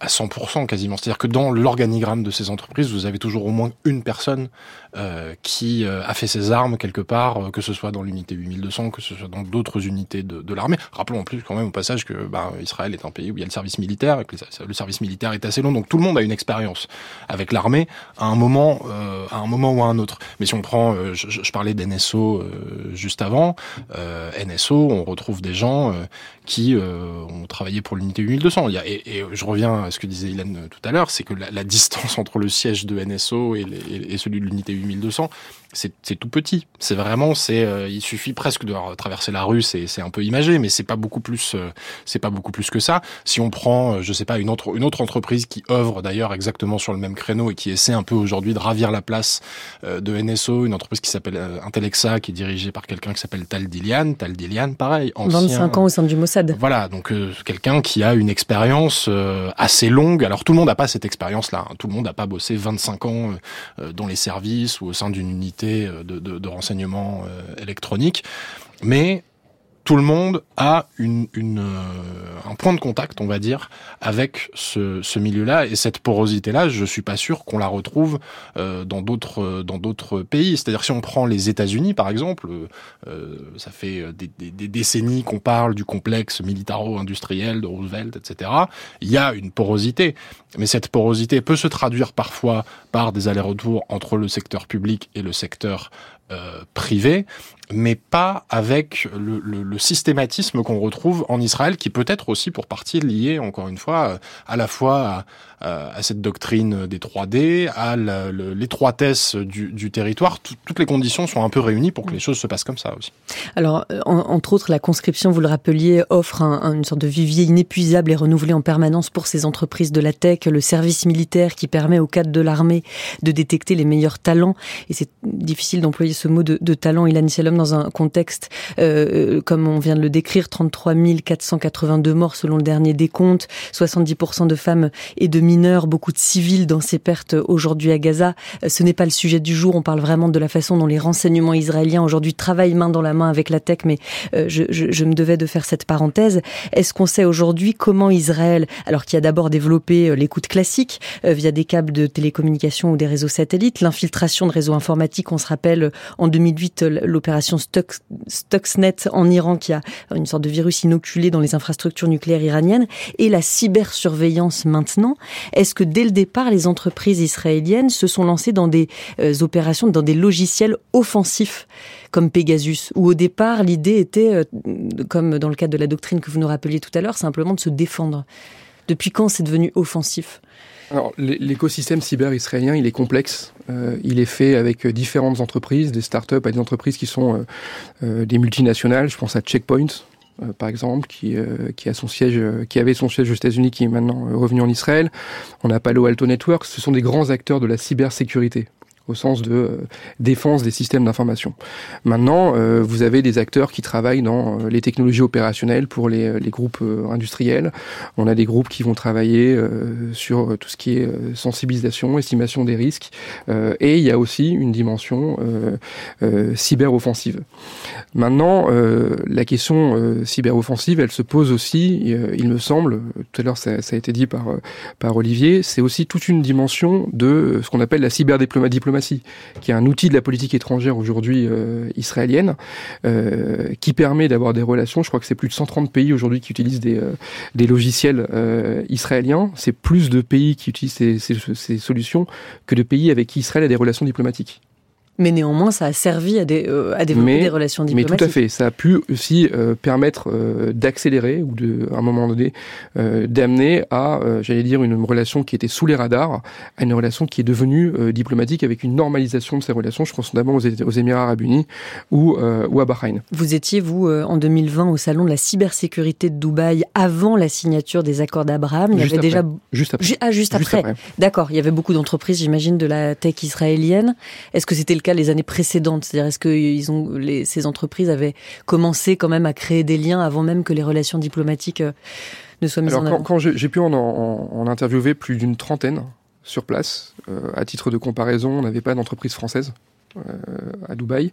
Speaker 6: à cent pour cent quasiment. C'est-à-dire que dans l'organigramme de ces entreprises, vous avez toujours au moins une personne euh, qui euh, a fait ses armes quelque part, euh, que ce soit dans l'unité huit mille deux cents, que ce soit dans d'autres unités de, de l'armée. Rappelons en plus quand même au passage que bah, Israël est un pays où il y a le service militaire, et que le service militaire est assez long, donc tout le monde a une expérience avec l'armée à un moment, euh, à un moment ou à un autre. Mais si on prend, euh, je, je parlais d'N S O euh, juste avant, euh, N S O, on retrouve des gens euh, qui euh, ont travaillé pour l'unité huit mille deux cents. Il y a, et, et je reviens à ce que disait Hélène tout à l'heure, c'est que la, la distance entre le siège de N S O et, les, et celui de l'unité huit mille deux cents, c'est, c'est tout petit. C'est vraiment, c'est, euh, il suffit presque de traverser la rue, c'est, c'est un peu imagé, mais c'est pas beaucoup plus, euh, c'est pas beaucoup plus que ça. Si on prend, euh, je sais pas, une autre, une autre entreprise qui œuvre d'ailleurs exactement sur le même créneau et qui essaie un peu aujourd'hui de ravir la place euh, de N S O, une entreprise qui s'appelle euh, Intelexa, qui est dirigée par quelqu'un qui s'appelle Tal Dilian. Tal Dilian, pareil, ancien.
Speaker 1: vingt-cinq ans au sein du Mossad.
Speaker 6: Voilà, donc euh, quelqu'un qui a une expérience euh, assez longue. Alors tout le monde n'a pas cette expérience-là. Hein. Tout le monde n'a pas bossé vingt-cinq ans euh, dans les services ou au sein d'une unité de, de, de renseignement euh, électronique. Mais tout le monde a une, une, euh, un point de contact, on va dire, avec ce, ce milieu-là. Et cette porosité-là, je suis pas sûr qu'on la retrouve euh, dans d'autres, dans d'autres pays. C'est-à-dire, si on prend les États-Unis, par exemple, euh, ça fait des, des, des décennies qu'on parle du complexe militaro-industriel de Roosevelt, et cetera. Il y a une porosité. Mais cette porosité peut se traduire parfois par des allers-retours entre le secteur public et le secteur euh, privé, mais pas avec le, le, le systématisme qu'on retrouve en Israël, qui peut être aussi pour partie lié, encore une fois, à la fois à, à cette doctrine des trois D, à la, le, l'étroitesse du, du territoire. Tout, toutes les conditions sont un peu réunies pour que les choses se passent comme ça aussi.
Speaker 1: Alors, en, entre autres, la conscription, vous le rappeliez, offre un, un, une sorte de vivier inépuisable et renouvelé en permanence pour ces entreprises de la tech, le service militaire qui permet au cadre de l'armée de détecter les meilleurs talents. Et c'est difficile d'employer ce mot de, de talent, Ilan Shalom, dans un contexte, euh, comme on vient de le décrire, trente-trois mille quatre cent quatre-vingt-deux morts selon le dernier décompte, soixante-dix pour cent de femmes et de mineurs, beaucoup de civils dans ces pertes aujourd'hui à Gaza. Ce n'est pas le sujet du jour, on parle vraiment de la façon dont les renseignements israéliens aujourd'hui travaillent main dans la main avec la tech, mais euh, je, je, je me devais de faire cette parenthèse. Est-ce qu'on sait aujourd'hui comment Israël, alors qui a d'abord développé l'écoute classique euh, via des câbles de télécommunication ou des réseaux satellites, l'infiltration de réseaux informatiques, on se rappelle en deux mille huit l'opération Stux, Stuxnet en Iran qui a une sorte de virus inoculé dans les infrastructures nucléaires iraniennes, et la cybersurveillance maintenant. Est-ce que dès le départ, les entreprises israéliennes se sont lancées dans des euh, opérations, dans des logiciels offensifs comme Pegasus, où au départ l'idée était, euh, comme dans le cadre de la doctrine que vous nous rappeliez tout à l'heure, simplement de se défendre? Depuis quand c'est devenu offensif ?
Speaker 5: Alors, l'écosystème cyber israélien, il est complexe. Euh, il est fait avec différentes entreprises, des startups à des entreprises qui sont euh, euh, des multinationales. Je pense à Checkpoint, euh, par exemple, qui, euh, qui a son siège, euh, qui avait son siège aux États-Unis, qui est maintenant euh, revenu en Israël. On a Palo Alto Networks. Ce sont des grands acteurs de la cybersécurité, au sens de euh, défense des systèmes d'information. Maintenant, euh, vous avez des acteurs qui travaillent dans euh, les technologies opérationnelles pour les, les groupes euh, industriels. On a des groupes qui vont travailler euh, sur euh, tout ce qui est euh, sensibilisation, estimation des risques. Euh, et il y a aussi une dimension euh, euh, cyber-offensive. Maintenant, euh, la question euh, cyber-offensive, elle se pose aussi, euh, il me semble, tout à l'heure ça, ça a été dit par, par Olivier, c'est aussi toute une dimension de ce qu'on appelle la cyberdiplomatie, qui est un outil de la politique étrangère aujourd'hui euh, israélienne, euh, qui permet d'avoir des relations. Je crois que c'est plus de cent trente pays aujourd'hui qui utilisent des, euh, des logiciels euh, israéliens. C'est plus de pays qui utilisent ces, ces, ces solutions que de pays avec qui Israël a des relations diplomatiques.
Speaker 1: Mais néanmoins, ça a servi à, des, euh, à développer
Speaker 5: mais,
Speaker 1: des relations diplomatiques.
Speaker 5: Mais tout à fait. Ça a pu aussi euh, permettre euh, d'accélérer ou de, à un moment donné, euh, d'amener à, euh, j'allais dire, une relation qui était sous les radars, à une relation qui est devenue euh, diplomatique avec une normalisation de ces relations. Je pense notamment aux, aux Émirats Arabes Unis ou, euh, ou à Bahreïn.
Speaker 1: Vous étiez, vous, euh, en deux mille vingt, au salon de la cybersécurité de Dubaï, avant la signature des accords d'Abraham. Il y
Speaker 5: juste
Speaker 1: avait
Speaker 5: après.
Speaker 1: déjà
Speaker 5: juste après.
Speaker 1: Ah, juste, juste après. après. D'accord. Il y avait beaucoup d'entreprises, j'imagine, de la tech israélienne. Est-ce que c'était le cas les années précédentes? C'est-à-dire, est-ce que ils ont, les, ces entreprises avaient commencé quand même à créer des liens avant même que les relations diplomatiques euh, ne soient mises
Speaker 5: Alors,
Speaker 1: en
Speaker 5: quand,
Speaker 1: avant?
Speaker 5: Quand j'ai, j'ai pu en, en, en interviewer plus d'une trentaine sur place, euh, à titre de comparaison, on n'avait pas d'entreprise française euh, à Dubaï.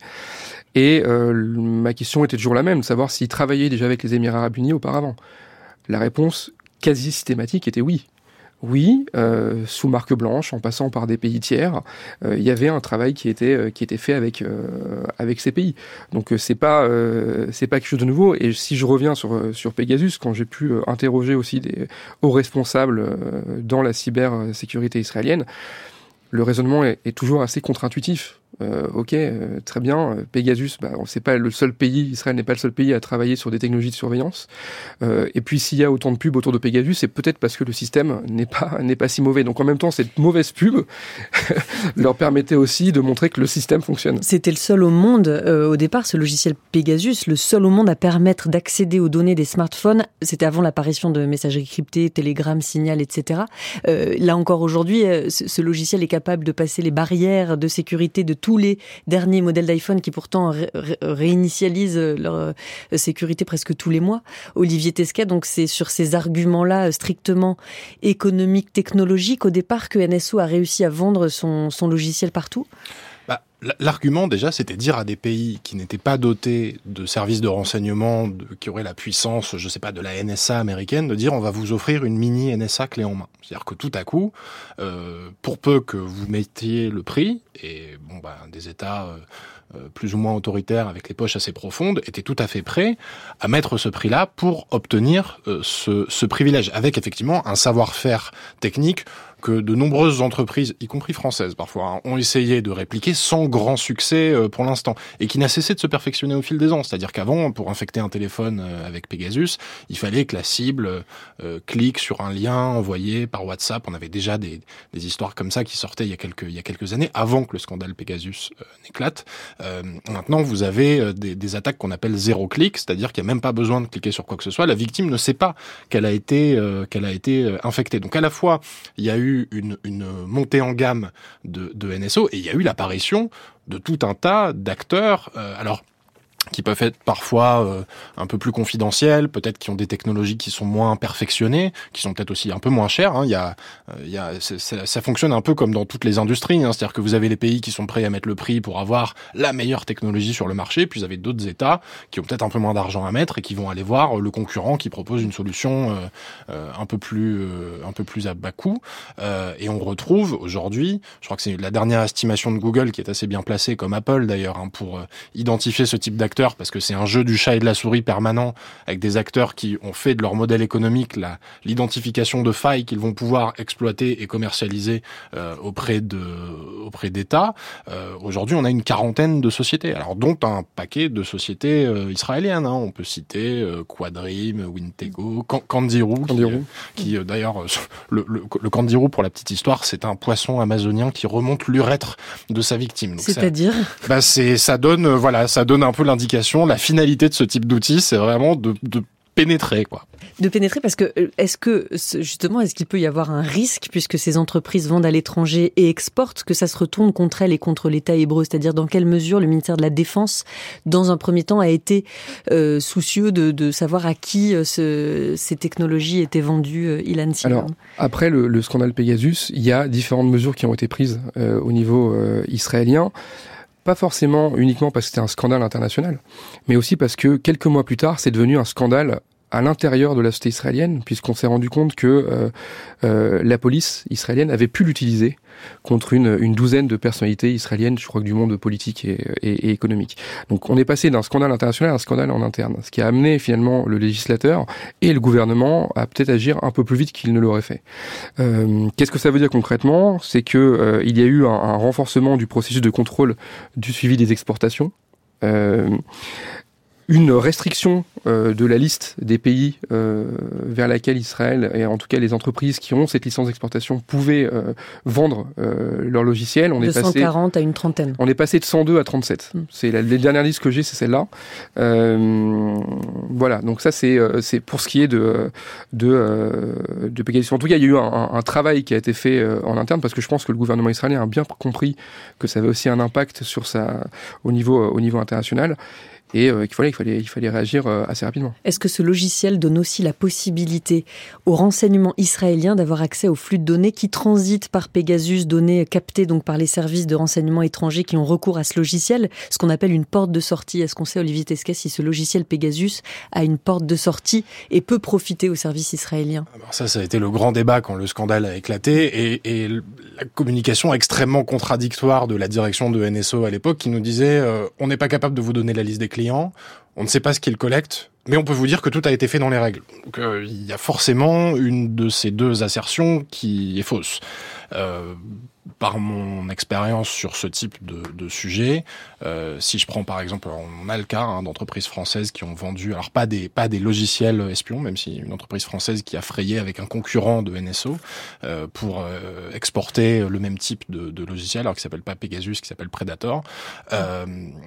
Speaker 5: Et euh, ma question était toujours la même, de savoir s'ils travaillaient déjà avec les Émirats Arabes Unis auparavant. La réponse quasi systématique était oui. oui, euh, sous marque blanche, en passant par des pays tiers, euh, il y avait un travail qui était euh, qui était fait avec euh, avec ces pays. Donc euh, c'est pas euh, c'est pas quelque chose de nouveau. Et si je reviens sur sur Pegasus, quand j'ai pu euh, interroger aussi des hauts responsables euh, dans la cybersécurité israélienne, le raisonnement est, est toujours assez contre-intuitif. Euh, ok, euh, très bien, Pegasus, bah, c'est pas le seul pays, Israël n'est pas le seul pays à travailler sur des technologies de surveillance. Euh, et puis s'il y a autant de pubs autour de Pegasus, c'est peut-être parce que le système n'est pas n'est pas si mauvais. Donc en même temps, cette mauvaise pub leur permettait aussi de montrer que le système fonctionne.
Speaker 1: C'était le seul au monde, euh, au départ, ce logiciel Pegasus, le seul au monde à permettre d'accéder aux données des smartphones. C'était avant l'apparition de messageries cryptées, Telegram, Signal, et cetera. Euh, là encore aujourd'hui, euh, ce, ce logiciel est capable de passer les barrières de sécurité de tous les derniers modèles d'iPhone qui pourtant ré- ré- réinitialisent leur euh, sécurité presque tous les mois. Olivier Tesquet, donc c'est sur ces arguments-là euh, strictement économiques, technologiques, au départ que N S O a réussi à vendre son, son logiciel partout ?
Speaker 6: Bah, l'argument déjà, c'était de dire à des pays qui n'étaient pas dotés de services de renseignement, de, qui auraient la puissance, je sais pas, de la N S A américaine, de dire on va vous offrir une mini N S A clé en main. C'est-à-dire que tout à coup, euh, pour peu que vous mettiez le prix, et bon, bah, des États euh, euh, plus ou moins autoritaires avec les poches assez profondes étaient tout à fait prêts à mettre ce prix-là pour obtenir euh, ce, ce privilège, avec effectivement un savoir-faire technique que de nombreuses entreprises, y compris françaises parfois, hein, ont essayé de répliquer sans grand succès euh, pour l'instant, et qui n'a cessé de se perfectionner au fil des ans. C'est-à-dire qu'avant, pour infecter un téléphone euh, avec Pegasus, il fallait que la cible euh, clique sur un lien envoyé par WhatsApp. On avait déjà des, des histoires comme ça qui sortaient il y a quelques, il y a quelques années, avant que le scandale Pegasus euh, n'éclate. Euh, maintenant, vous avez euh, des, des attaques qu'on appelle zéro clic, c'est-à-dire qu'il n'y a même pas besoin de cliquer sur quoi que ce soit. La victime ne sait pas qu'elle a été, euh, qu'elle a été euh, infectée. Donc à la fois, il y a eu Une, une montée en gamme de, de N S O, et il y a eu l'apparition de tout un tas d'acteurs, euh, alors qui peuvent être parfois euh, un peu plus confidentiels, peut-être qui ont des technologies qui sont moins perfectionnées, qui sont peut-être aussi un peu moins chères. Hein. Il y a, euh, il y a, c'est, c'est, ça fonctionne un peu comme dans toutes les industries. Hein. C'est-à-dire que vous avez les pays qui sont prêts à mettre le prix pour avoir la meilleure technologie sur le marché, puis vous avez d'autres États qui ont peut-être un peu moins d'argent à mettre et qui vont aller voir le concurrent qui propose une solution euh, euh, un peu plus, euh, un peu plus à bas coût. Euh, et on retrouve aujourd'hui, je crois que c'est la dernière estimation de Google qui est assez bien placée, comme Apple d'ailleurs, hein, pour euh, identifier ce type d'acteurs, parce que c'est un jeu du chat et de la souris permanent, avec des acteurs qui ont fait de leur modèle économique la, l'identification de failles qu'ils vont pouvoir exploiter et commercialiser euh, auprès de auprès d'États. Euh, aujourd'hui, on a une quarantaine de sociétés, alors dont un paquet de sociétés euh, israéliennes. Hein. On peut citer euh, Quadrim, Wintego, Can- Candiru, qui, euh, qui euh, d'ailleurs, euh, le, le, le Candiru, pour la petite histoire, c'est un poisson amazonien qui remonte l'urètre de sa victime. Donc
Speaker 1: C'est-à-dire
Speaker 6: ça, bah c'est, ça donne, euh, voilà, ça donne un peu l'indication. La finalité de ce type d'outil, c'est vraiment de, de pénétrer, quoi.
Speaker 1: De pénétrer, parce que est-ce que justement, est-ce qu'il peut y avoir un risque, puisque ces entreprises vendent à l'étranger et exportent, que ça se retourne contre elles et contre l'État hébreu? C'est-à-dire dans quelle mesure le ministère de la Défense, dans un premier temps, a été euh, soucieux de, de savoir à qui euh, ce, ces technologies étaient vendues, euh, Ilan Silom?
Speaker 5: Alors, après le, le scandale Pegasus, il y a différentes mesures qui ont été prises euh, au niveau euh, israélien. Pas forcément uniquement parce que c'était un scandale international, mais aussi parce que quelques mois plus tard, c'est devenu un scandale à l'intérieur de la société israélienne, puisqu'on s'est rendu compte que euh, euh, la police israélienne avait pu l'utiliser contre une, une douzaine de personnalités israéliennes, je crois que du monde politique et, et, et économique. Donc on est passé d'un scandale international à un scandale en interne, ce qui a amené finalement le législateur et le gouvernement à peut-être agir un peu plus vite qu'il ne l'aurait fait. Euh, qu'est-ce que ça veut dire concrètement? C'est que euh, il y a eu un, un renforcement du processus de contrôle du suivi des exportations, euh, une restriction euh, de la liste des pays euh, vers laquelle Israël, et en tout cas les entreprises qui ont cette licence d'exportation, pouvaient euh, vendre euh, leur logiciel. On
Speaker 1: de
Speaker 5: est passé,
Speaker 1: cent quarante à une trentaine.
Speaker 5: On est passé de cent deux à trente-sept. Mm. C'est la, les dernières listes que j'ai, c'est celle-là. Euh, voilà, donc ça c'est, c'est pour ce qui est de, de, euh, de Pegasus. En tout cas, il y a eu un, un, un travail qui a été fait euh, en interne, parce que je pense que le gouvernement israélien a bien compris que ça avait aussi un impact sur sa, au niveau, au niveau international. et euh, qu'il fallait, il fallait, il fallait réagir euh, assez rapidement.
Speaker 1: Est-ce que ce logiciel donne aussi la possibilité aux renseignements israéliens d'avoir accès aux flux de données qui transitent par Pegasus, données captées donc par les services de renseignement étrangers qui ont recours à ce logiciel, ce qu'on appelle une porte de sortie? Est-ce qu'on sait, Olivier Tesquet, si ce logiciel Pegasus a une porte de sortie et peut profiter aux services israéliens?
Speaker 6: Alors ça, ça a été le grand débat quand le scandale a éclaté, et, et la communication extrêmement contradictoire de la direction de N S O à l'époque qui nous disait euh, on n'est pas capable de vous donner la liste des clients, on ne sait pas ce qu'ils collectent, mais on peut vous dire que tout a été fait dans les règles. Donc euh, il y a forcément une de ces deux assertions qui est fausse. Euh, par mon expérience sur ce type de, de sujet, euh, si je prends par exemple, on a le cas hein, d'entreprises françaises qui ont vendu, alors pas des pas des logiciels espions, même si une entreprise française qui a frayé avec un concurrent de N S O euh, pour euh, exporter le même type de, de logiciel, alors qui s'appelle pas Pegasus, qui s'appelle Predator. Euh,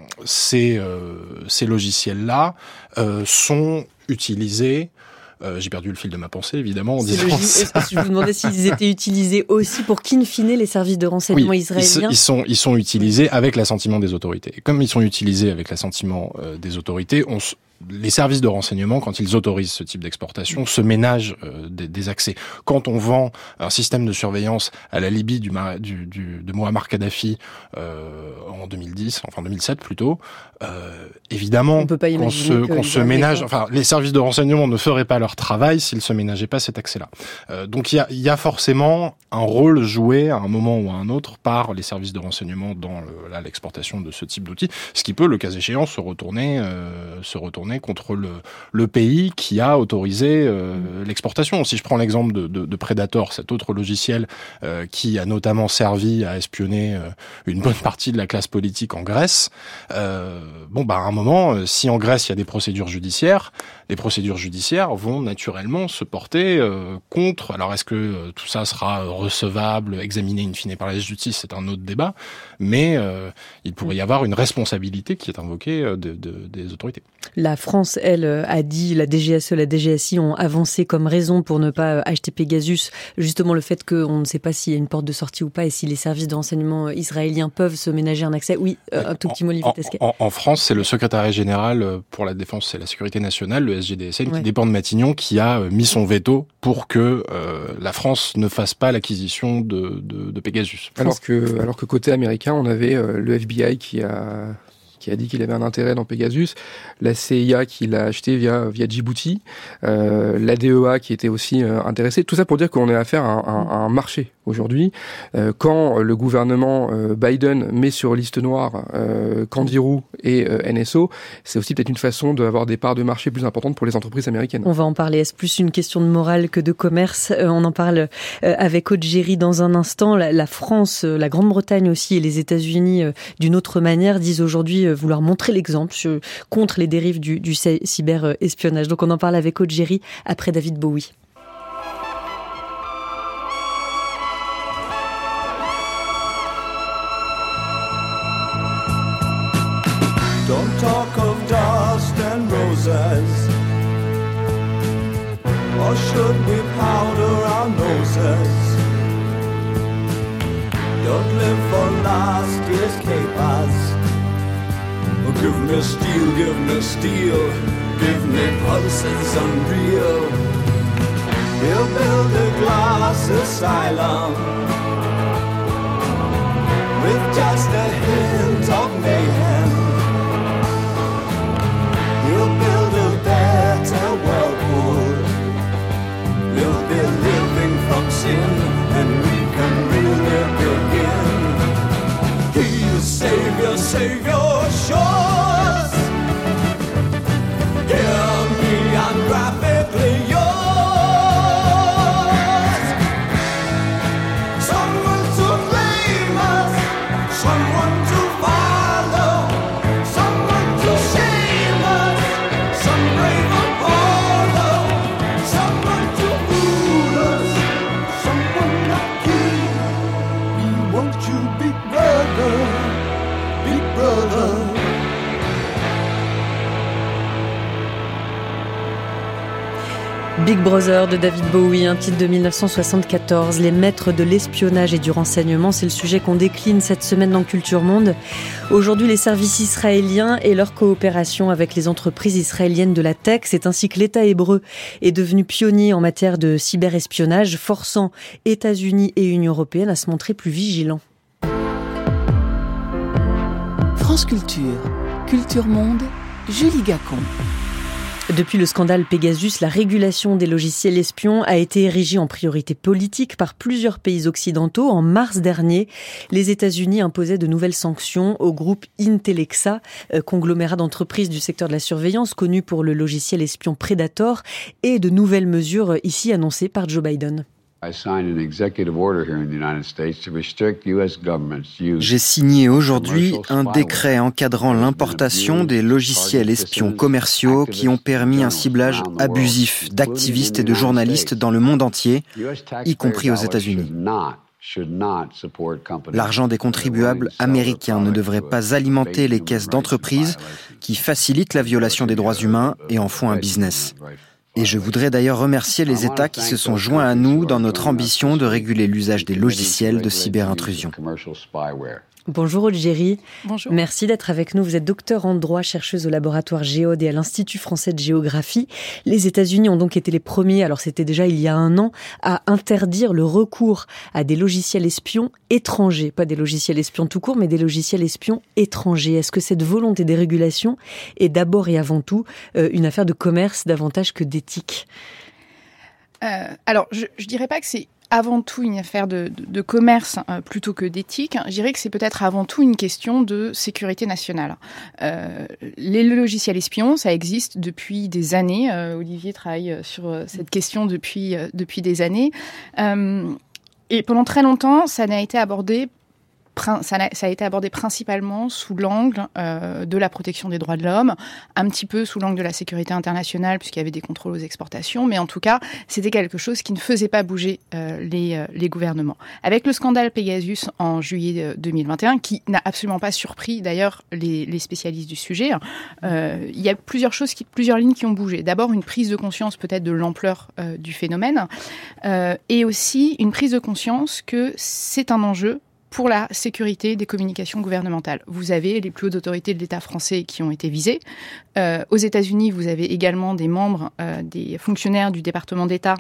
Speaker 6: ces euh, ces logiciels-là euh, sont utilisés. Euh, j'ai perdu le fil de ma pensée, évidemment, en
Speaker 1: C'est
Speaker 6: disant ça.
Speaker 1: Je vous demandais s'ils étaient utilisés aussi pour qu'in fine les services de renseignement
Speaker 6: oui,
Speaker 1: israéliens.
Speaker 6: Ils sont, ils sont utilisés avec l'assentiment des autorités. Et comme ils sont utilisés avec l'assentiment euh, des autorités, on s- les services de renseignement, quand ils autorisent ce type d'exportation, se ménagent euh, des, des accès. Quand on vend un système de surveillance à la Libye du, du, du, de Muammar Kadhafi euh, en deux mille dix, enfin deux mille sept plutôt, euh, évidemment
Speaker 1: on peut pas
Speaker 6: qu'on se, qu'on se ménage, enfin les services de renseignement ne feraient pas leur travail s'ils se ménageaient pas cet accès-là. Euh, donc il y a, y a forcément un rôle joué à un moment ou à un autre par les services de renseignement dans le, là, l'exportation de ce type d'outils, ce qui peut, le cas échéant, se retourner, euh, se retourner contre le, le pays qui a autorisé euh, l'exportation. Si je prends l'exemple de, de, de Predator, cet autre logiciel euh, qui a notamment servi à espionner euh, une bonne partie de la classe politique en Grèce, euh, bon bah à un moment, si en Grèce il y a des procédures judiciaires, les procédures judiciaires vont naturellement se porter euh, contre. Alors est-ce que euh, tout ça sera recevable, examiné in fine par la justice, c'est un autre débat, mais euh, il pourrait y avoir une responsabilité qui est invoquée euh, de, de, des autorités.
Speaker 1: La France, elle, a dit, la D G S E, la D G S I ont avancé comme raison pour ne pas acheter Pegasus, justement le fait qu'on ne sait pas s'il y a une porte de sortie ou pas et si les services de renseignement israéliens peuvent se ménager un accès. Oui, euh, un tout petit mot, Olivier Tesquet.
Speaker 6: En, en, en France, c'est le secrétariat général pour la défense et la sécurité nationale, le S G D S N, ouais. qui dépend de Matignon, qui a mis son veto pour que euh, la France ne fasse pas l'acquisition de, de, de Pegasus.
Speaker 5: Alors que, alors que côté américain, on avait euh, le F B I qui a... qui a dit qu'il avait un intérêt dans Pegasus, la C I A qui l'a acheté via via Djibouti, euh, l'A D E A qui était aussi euh, intéressée. Tout ça pour dire qu'on est affaire à un, à un marché aujourd'hui. Euh, quand le gouvernement euh, Biden met sur liste noire euh, Candiru et euh, N S O, c'est aussi peut-être une façon d'avoir des parts de marché plus importantes pour les entreprises américaines.
Speaker 1: On va en parler. Est-ce plus une question de morale que de commerce? euh, On en parle euh, avec Aude Géry dans un instant. La, la France, euh, la Grande-Bretagne aussi et les États-Unis, euh, d'une autre manière, disent aujourd'hui euh, vouloir montrer l'exemple sur, contre les dérives du, du cyber-espionnage. Donc on en parle avec Aude Géry après David Bowie.
Speaker 10: Don't talk of dust and roses, or should we powder our noses? Don't live for last year's capers. Oh, give me steel, give me steel, give me pulses unreal. He'll build a glass asylum with just a hint of mayhem. We'll build a better world. We'll be living from sin, and we can really begin. He's Savior, Savior, shores. Hear me, I'm graphically yours. Someone to blame us, someone to follow, someone to shame us, some brave Apollo, someone to fool us, someone like you. We want you, big brother, big brother.
Speaker 1: Big Brother de David Bowie, un titre de dix-neuf cent soixante-quatorze. Les maîtres de l'espionnage et du renseignement, c'est le sujet qu'on décline cette semaine dans Culture Monde. Aujourd'hui, les services israéliens et leur coopération avec les entreprises israéliennes de la tech. C'est ainsi que l'État hébreu est devenu pionnier en matière de cyberespionnage, forçant États-Unis et Union européenne à se montrer plus vigilants.
Speaker 11: France Culture, Culture Monde, Julie Gacon.
Speaker 1: Depuis le scandale Pegasus, la régulation des logiciels espions a été érigée en priorité politique par plusieurs pays occidentaux. En mars dernier, les États-Unis imposaient de nouvelles sanctions au groupe Intelexa, conglomérat d'entreprises du secteur de la surveillance connu pour le logiciel espion Predator, et de nouvelles mesures ici annoncées par Joe Biden.
Speaker 4: J'ai signé aujourd'hui un décret encadrant l'importation des logiciels espions commerciaux qui ont permis un ciblage abusif d'activistes et de journalistes dans le monde entier, y compris aux États-Unis. L'argent des contribuables américains ne devrait pas alimenter les caisses d'entreprises qui facilitent la violation des droits humains et en font un business. Et je voudrais d'ailleurs remercier les États qui se sont joints à nous dans notre ambition de réguler l'usage des logiciels de cyberintrusion.
Speaker 1: Bonjour Olgeri.
Speaker 12: Bonjour.
Speaker 1: Merci d'être avec nous. Vous êtes docteur en droit, chercheuse au laboratoire Géode et à l'Institut français de géographie. Les États-Unis ont donc été les premiers, alors c'était déjà il y a un an, à interdire le recours à des logiciels espions étrangers. Pas des logiciels espions tout court, mais des logiciels espions étrangers. Est-ce que cette volonté des régulations est d'abord et avant tout euh, une affaire de commerce davantage que d'éthique ?
Speaker 12: euh, Alors, je ne dirais pas que c'est avant tout une affaire de, de, de commerce euh, plutôt que d'éthique. Je dirais que c'est peut-être avant tout une question de sécurité nationale. Euh, les logiciels espions, ça existe depuis des années. Euh, Olivier travaille sur euh, cette question depuis, euh, depuis des années. Euh, et pendant très longtemps, ça n'a été abordé Ça a, ça a été abordé principalement sous l'angle euh, de la protection des droits de l'homme, un petit peu sous l'angle de la sécurité internationale, puisqu'il y avait des contrôles aux exportations, mais en tout cas, c'était quelque chose qui ne faisait pas bouger euh, les, euh, les gouvernements. Avec le scandale Pegasus en juillet deux mille vingt et un, qui n'a absolument pas surpris d'ailleurs les, les spécialistes du sujet, euh, il y a plusieurs choses, qui, plusieurs lignes qui ont bougé. D'abord, une prise de conscience peut-être de l'ampleur euh, du phénomène, euh, et aussi une prise de conscience que c'est un enjeu pour la sécurité des communications gouvernementales. Vous avez les plus hautes autorités de l'État français qui ont été visées. Euh, aux États-Unis, vous avez également des membres, euh, des fonctionnaires du département d'État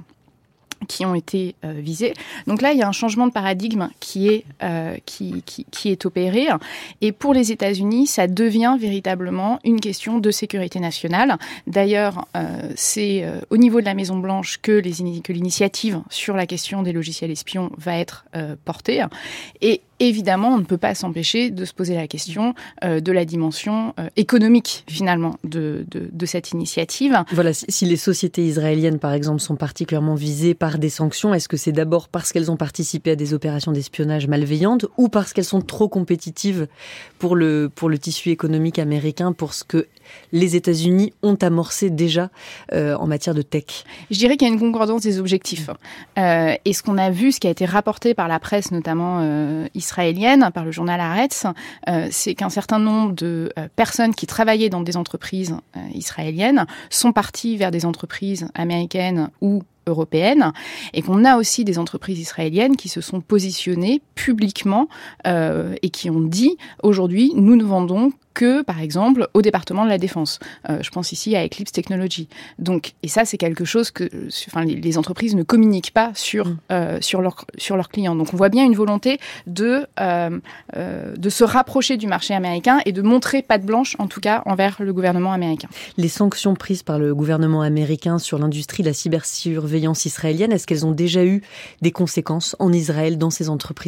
Speaker 12: qui ont été euh, visés. Donc là, il y a un changement de paradigme qui est, euh, qui, qui, qui est opéré. Et pour les États-Unis, ça devient véritablement une question de sécurité nationale. D'ailleurs, euh, c'est euh, au niveau de la Maison-Blanche que, les, que l'initiative sur la question des logiciels espions va être euh, portée. Et évidemment, on ne peut pas s'empêcher de se poser la question euh, de la dimension euh, économique, finalement, de, de, de cette initiative.
Speaker 1: Voilà, si, si les sociétés israéliennes, par exemple, sont particulièrement visées par des sanctions, est-ce que c'est d'abord parce qu'elles ont participé à des opérations d'espionnage malveillantes ou parce qu'elles sont trop compétitives pour le, pour le tissu économique américain, pour ce que les États-Unis ont amorcé déjà euh, en matière de tech?
Speaker 12: Je dirais qu'il y a une concordance des objectifs. Euh, et ce qu'on a vu, ce qui a été rapporté par la presse, notamment euh, israélienne, par le journal Haaretz, euh, c'est qu'un certain nombre de euh, personnes qui travaillaient dans des entreprises euh, israéliennes sont parties vers des entreprises américaines ou européennes, et qu'on a aussi des entreprises israéliennes qui se sont positionnées publiquement euh, et qui ont dit aujourd'hui, nous ne vendons que, par exemple, au département de la Défense. Euh, je pense ici à Eclipse Technology. Donc, et ça, c'est quelque chose que enfin, les, les entreprises ne communiquent pas sur, mmh. euh, sur, leur, sur leurs clients. Donc, on voit bien une volonté de, euh, euh, de se rapprocher du marché américain et de montrer patte blanche, en tout cas, envers le gouvernement américain.
Speaker 1: Les sanctions prises par le gouvernement américain sur l'industrie de la cybersurveillance israélienne, est-ce qu'elles ont déjà eu des conséquences en Israël dans ces entreprises-là ?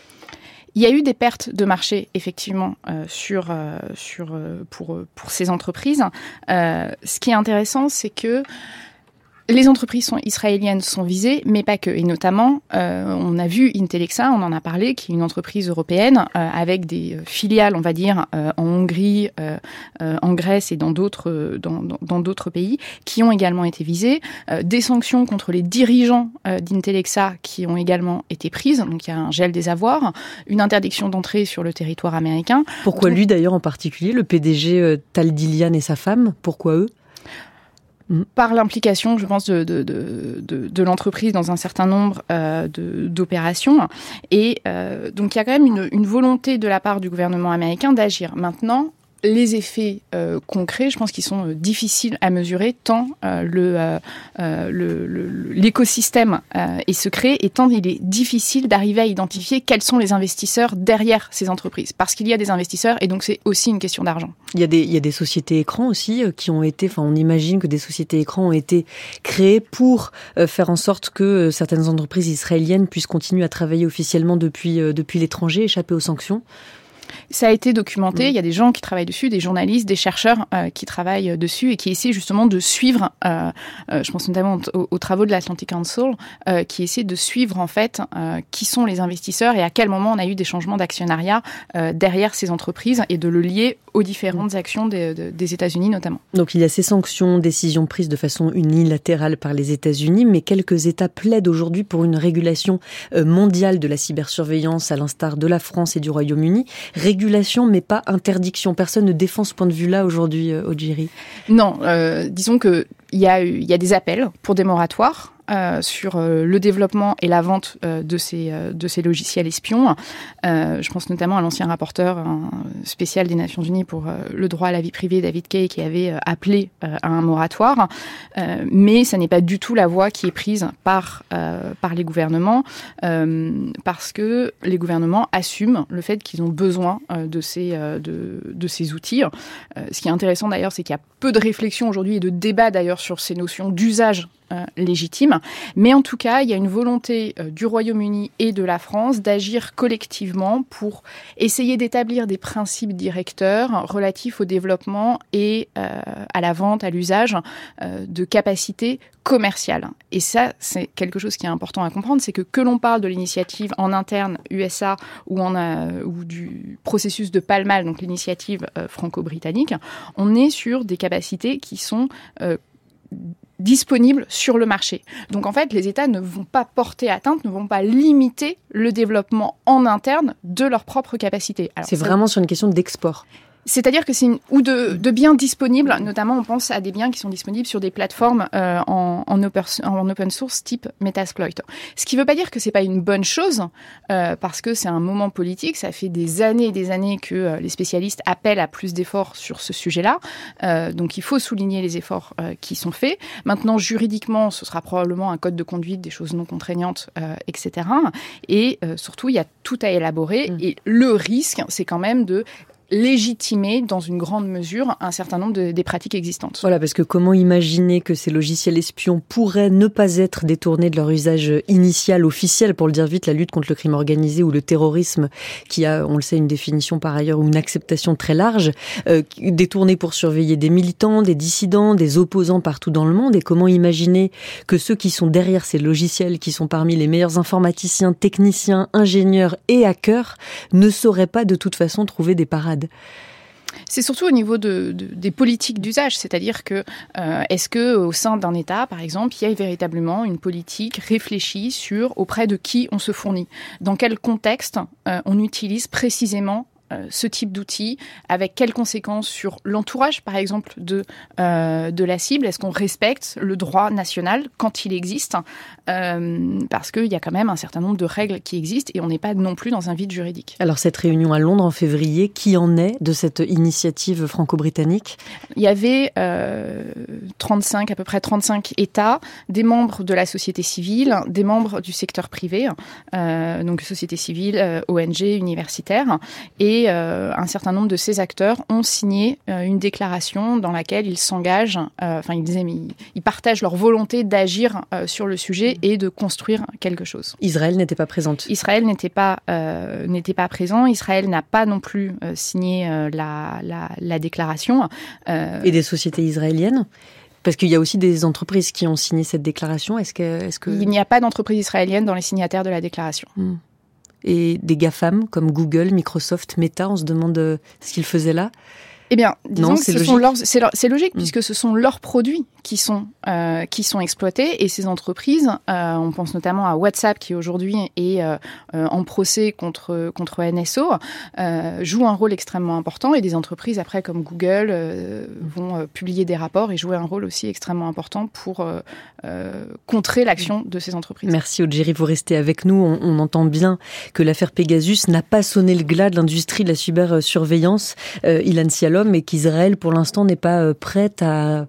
Speaker 12: Il y a eu des pertes de marché, effectivement, euh, sur, euh, sur, euh, pour, pour ces entreprises. Euh, ce qui est intéressant, c'est que les entreprises sont, israéliennes sont visées, mais pas que. Et notamment, euh, on a vu Intelexa, on en a parlé, qui est une entreprise européenne euh, avec des filiales, on va dire, euh, en Hongrie, euh, euh, en Grèce et dans d'autres, euh, dans, dans, dans d'autres pays, qui ont également été visées. Euh, des sanctions contre les dirigeants euh, d'Intelexa qui ont également été prises. Donc, il y a un gel des avoirs, une interdiction d'entrée sur le territoire américain.
Speaker 1: Pourquoi
Speaker 12: Donc,
Speaker 1: lui, d'ailleurs, en particulier, le P D G euh, Tal Dilian et sa femme? Pourquoi eux?
Speaker 12: mmh. par l'implication, je pense, de, de, de, de, de l'entreprise dans un certain nombre euh, de, d'opérations. Et euh, donc, il y a quand même une, une volonté de la part du gouvernement américain d'agir. Maintenant, les effets euh, concrets, je pense qu'ils sont euh, difficiles à mesurer, tant euh, le, euh, euh, le, le, l'écosystème euh, est secret et tant il est difficile d'arriver à identifier quels sont les investisseurs derrière ces entreprises. Parce qu'il y a des investisseurs et donc c'est aussi une question d'argent.
Speaker 1: Il y a des, il y a des sociétés écrans aussi euh, qui ont été, enfin on imagine que des sociétés écrans ont été créées pour euh, faire en sorte que euh, certaines entreprises israéliennes puissent continuer à travailler officiellement depuis, euh, depuis l'étranger, échapper aux sanctions.
Speaker 12: Ça a été documenté, mmh. il y a des gens qui travaillent dessus, des journalistes, des chercheurs euh, qui travaillent dessus et qui essaient justement de suivre, euh, euh, je pense notamment aux, aux travaux de l'Atlantic Council, euh, qui essaient de suivre en fait euh, qui sont les investisseurs et à quel moment on a eu des changements d'actionnariat euh, derrière ces entreprises et de le lier aux différentes mmh. actions des, de, des États-Unis notamment.
Speaker 1: Donc il y a ces sanctions, décisions prises de façon unilatérale par les États-Unis, mais quelques États plaident aujourd'hui pour une régulation mondiale de la cybersurveillance à l'instar de la France et du Royaume-Uni. Régulation, mais pas interdiction. Personne ne défend ce point de vue-là aujourd'hui, Odjiri.
Speaker 12: Non, euh, disons qu'il y a, y a des appels pour des moratoires. Euh, sur euh, le développement et la vente euh, de, ces, euh, de ces logiciels espions. Euh, je pense notamment à l'ancien rapporteur un spécial des Nations Unies pour euh, le droit à la vie privée, David Kaye, qui avait euh, appelé euh, à un moratoire. Euh, mais ça n'est pas du tout la voie qui est prise par, euh, par les gouvernements, euh, parce que les gouvernements assument le fait qu'ils ont besoin euh, de, ces, euh, de, de ces outils. Euh, ce qui est intéressant d'ailleurs, c'est qu'il y a peu de réflexion aujourd'hui et de débat d'ailleurs sur ces notions d'usage Euh, légitime. Mais en tout cas, il y a une volonté euh, du Royaume-Uni et de la France d'agir collectivement pour essayer d'établir des principes directeurs relatifs au développement et euh, à la vente, à l'usage euh, de capacités commerciales. Et ça, c'est quelque chose qui est important à comprendre, c'est que que l'on parle de l'initiative en interne U S A ou, en, euh, ou du processus de Pall-Mall, donc l'initiative euh, franco-britannique, on est sur des capacités qui sont euh, disponibles sur le marché. Donc en fait, les États ne vont pas porter atteinte, ne vont pas limiter le développement en interne de leurs propres capacités. Alors,
Speaker 1: c'est vraiment sur une question d'export.
Speaker 12: C'est-à-dire que c'est une, ou de, de biens disponibles, notamment on pense à des biens qui sont disponibles sur des plateformes euh, en, en, open, en open source type Metasploit. Ce qui ne veut pas dire que c'est pas une bonne chose, euh, parce que c'est un moment politique, ça fait des années et des années que euh, les spécialistes appellent à plus d'efforts sur ce sujet-là, euh, donc il faut souligner les efforts euh, qui sont faits. Maintenant, juridiquement, ce sera probablement un code de conduite, des choses non contraignantes, euh, et cetera. Et euh, surtout, il y a tout à élaborer, mmh. et le risque, c'est quand même de légitimer dans une grande mesure un certain nombre de, des pratiques existantes.
Speaker 1: Voilà, parce que comment imaginer que ces logiciels espions pourraient ne pas être détournés de leur usage initial, officiel, pour le dire vite, la lutte contre le crime organisé ou le terrorisme, qui a, on le sait, une définition par ailleurs ou une acceptation très large, euh, détournés pour surveiller des militants, des dissidents, des opposants partout dans le monde. Et comment imaginer que ceux qui sont derrière ces logiciels, qui sont parmi les meilleurs informaticiens, techniciens, ingénieurs et hackers, ne sauraient pas de toute façon trouver des parades?
Speaker 12: C'est surtout au niveau de, de, des politiques d'usage, c'est-à-dire que euh, est-ce que au sein d'un État, par exemple, il y a véritablement une politique réfléchie sur auprès de qui on se fournit, dans quel contexte euh, on utilise précisément ce type d'outils, avec quelles conséquences sur l'entourage, par exemple, de, euh, de la cible. Est-ce qu'on respecte le droit national quand il existe, euh, parce qu'il y a quand même un certain nombre de règles qui existent et on n'est pas non plus dans un vide juridique.
Speaker 1: Alors cette réunion à Londres en février, qui en est de cette initiative franco-britannique ?
Speaker 12: Il y avait euh, trente-cinq, à peu près trente-cinq États, des membres de la société civile, des membres du secteur privé, euh, donc société civile, euh, O N G, universitaires, et euh, un certain nombre de ces acteurs ont signé euh, une déclaration dans laquelle ils s'engagent, euh, enfin ils, ils, ils partagent leur volonté d'agir euh, sur le sujet et de construire quelque chose.
Speaker 1: Israël n'était pas présente.
Speaker 12: Israël n'était pas euh, n'était pas présent. Israël n'a pas non plus euh, signé euh, la, la la déclaration.
Speaker 1: Euh, et des sociétés israéliennes ? Parce qu'il y a aussi des entreprises qui ont signé cette déclaration. Est-ce que, est-ce que...
Speaker 12: Il n'y a pas d'entreprise israélienne dans les signataires de la déclaration.
Speaker 1: Mmh. Et des GAFAM comme Google, Microsoft, Meta, on se demande ce qu'ils faisaient là.
Speaker 12: Eh bien, disons
Speaker 1: non,
Speaker 12: que
Speaker 1: c'est
Speaker 12: ce
Speaker 1: logique.
Speaker 12: sont leurs, c'est, leur, c'est logique, mmh. puisque ce sont leurs produits qui sont, euh, qui sont exploités, et ces entreprises, euh, on pense notamment à WhatsApp, qui aujourd'hui est euh, euh, en procès contre, contre N S O, euh, jouent un rôle extrêmement important, et des entreprises, après, comme Google, euh, vont euh, publier des rapports et jouer un rôle aussi extrêmement important pour euh, euh, contrer l'action de ces entreprises.
Speaker 1: Merci Odjeri, vous restez avec nous. On, on entend bien que l'affaire Pegasus n'a pas sonné le glas de l'industrie de la cybersurveillance, euh, Ilan Shalom, et qu'Israël, pour l'instant, n'est pas euh, prête à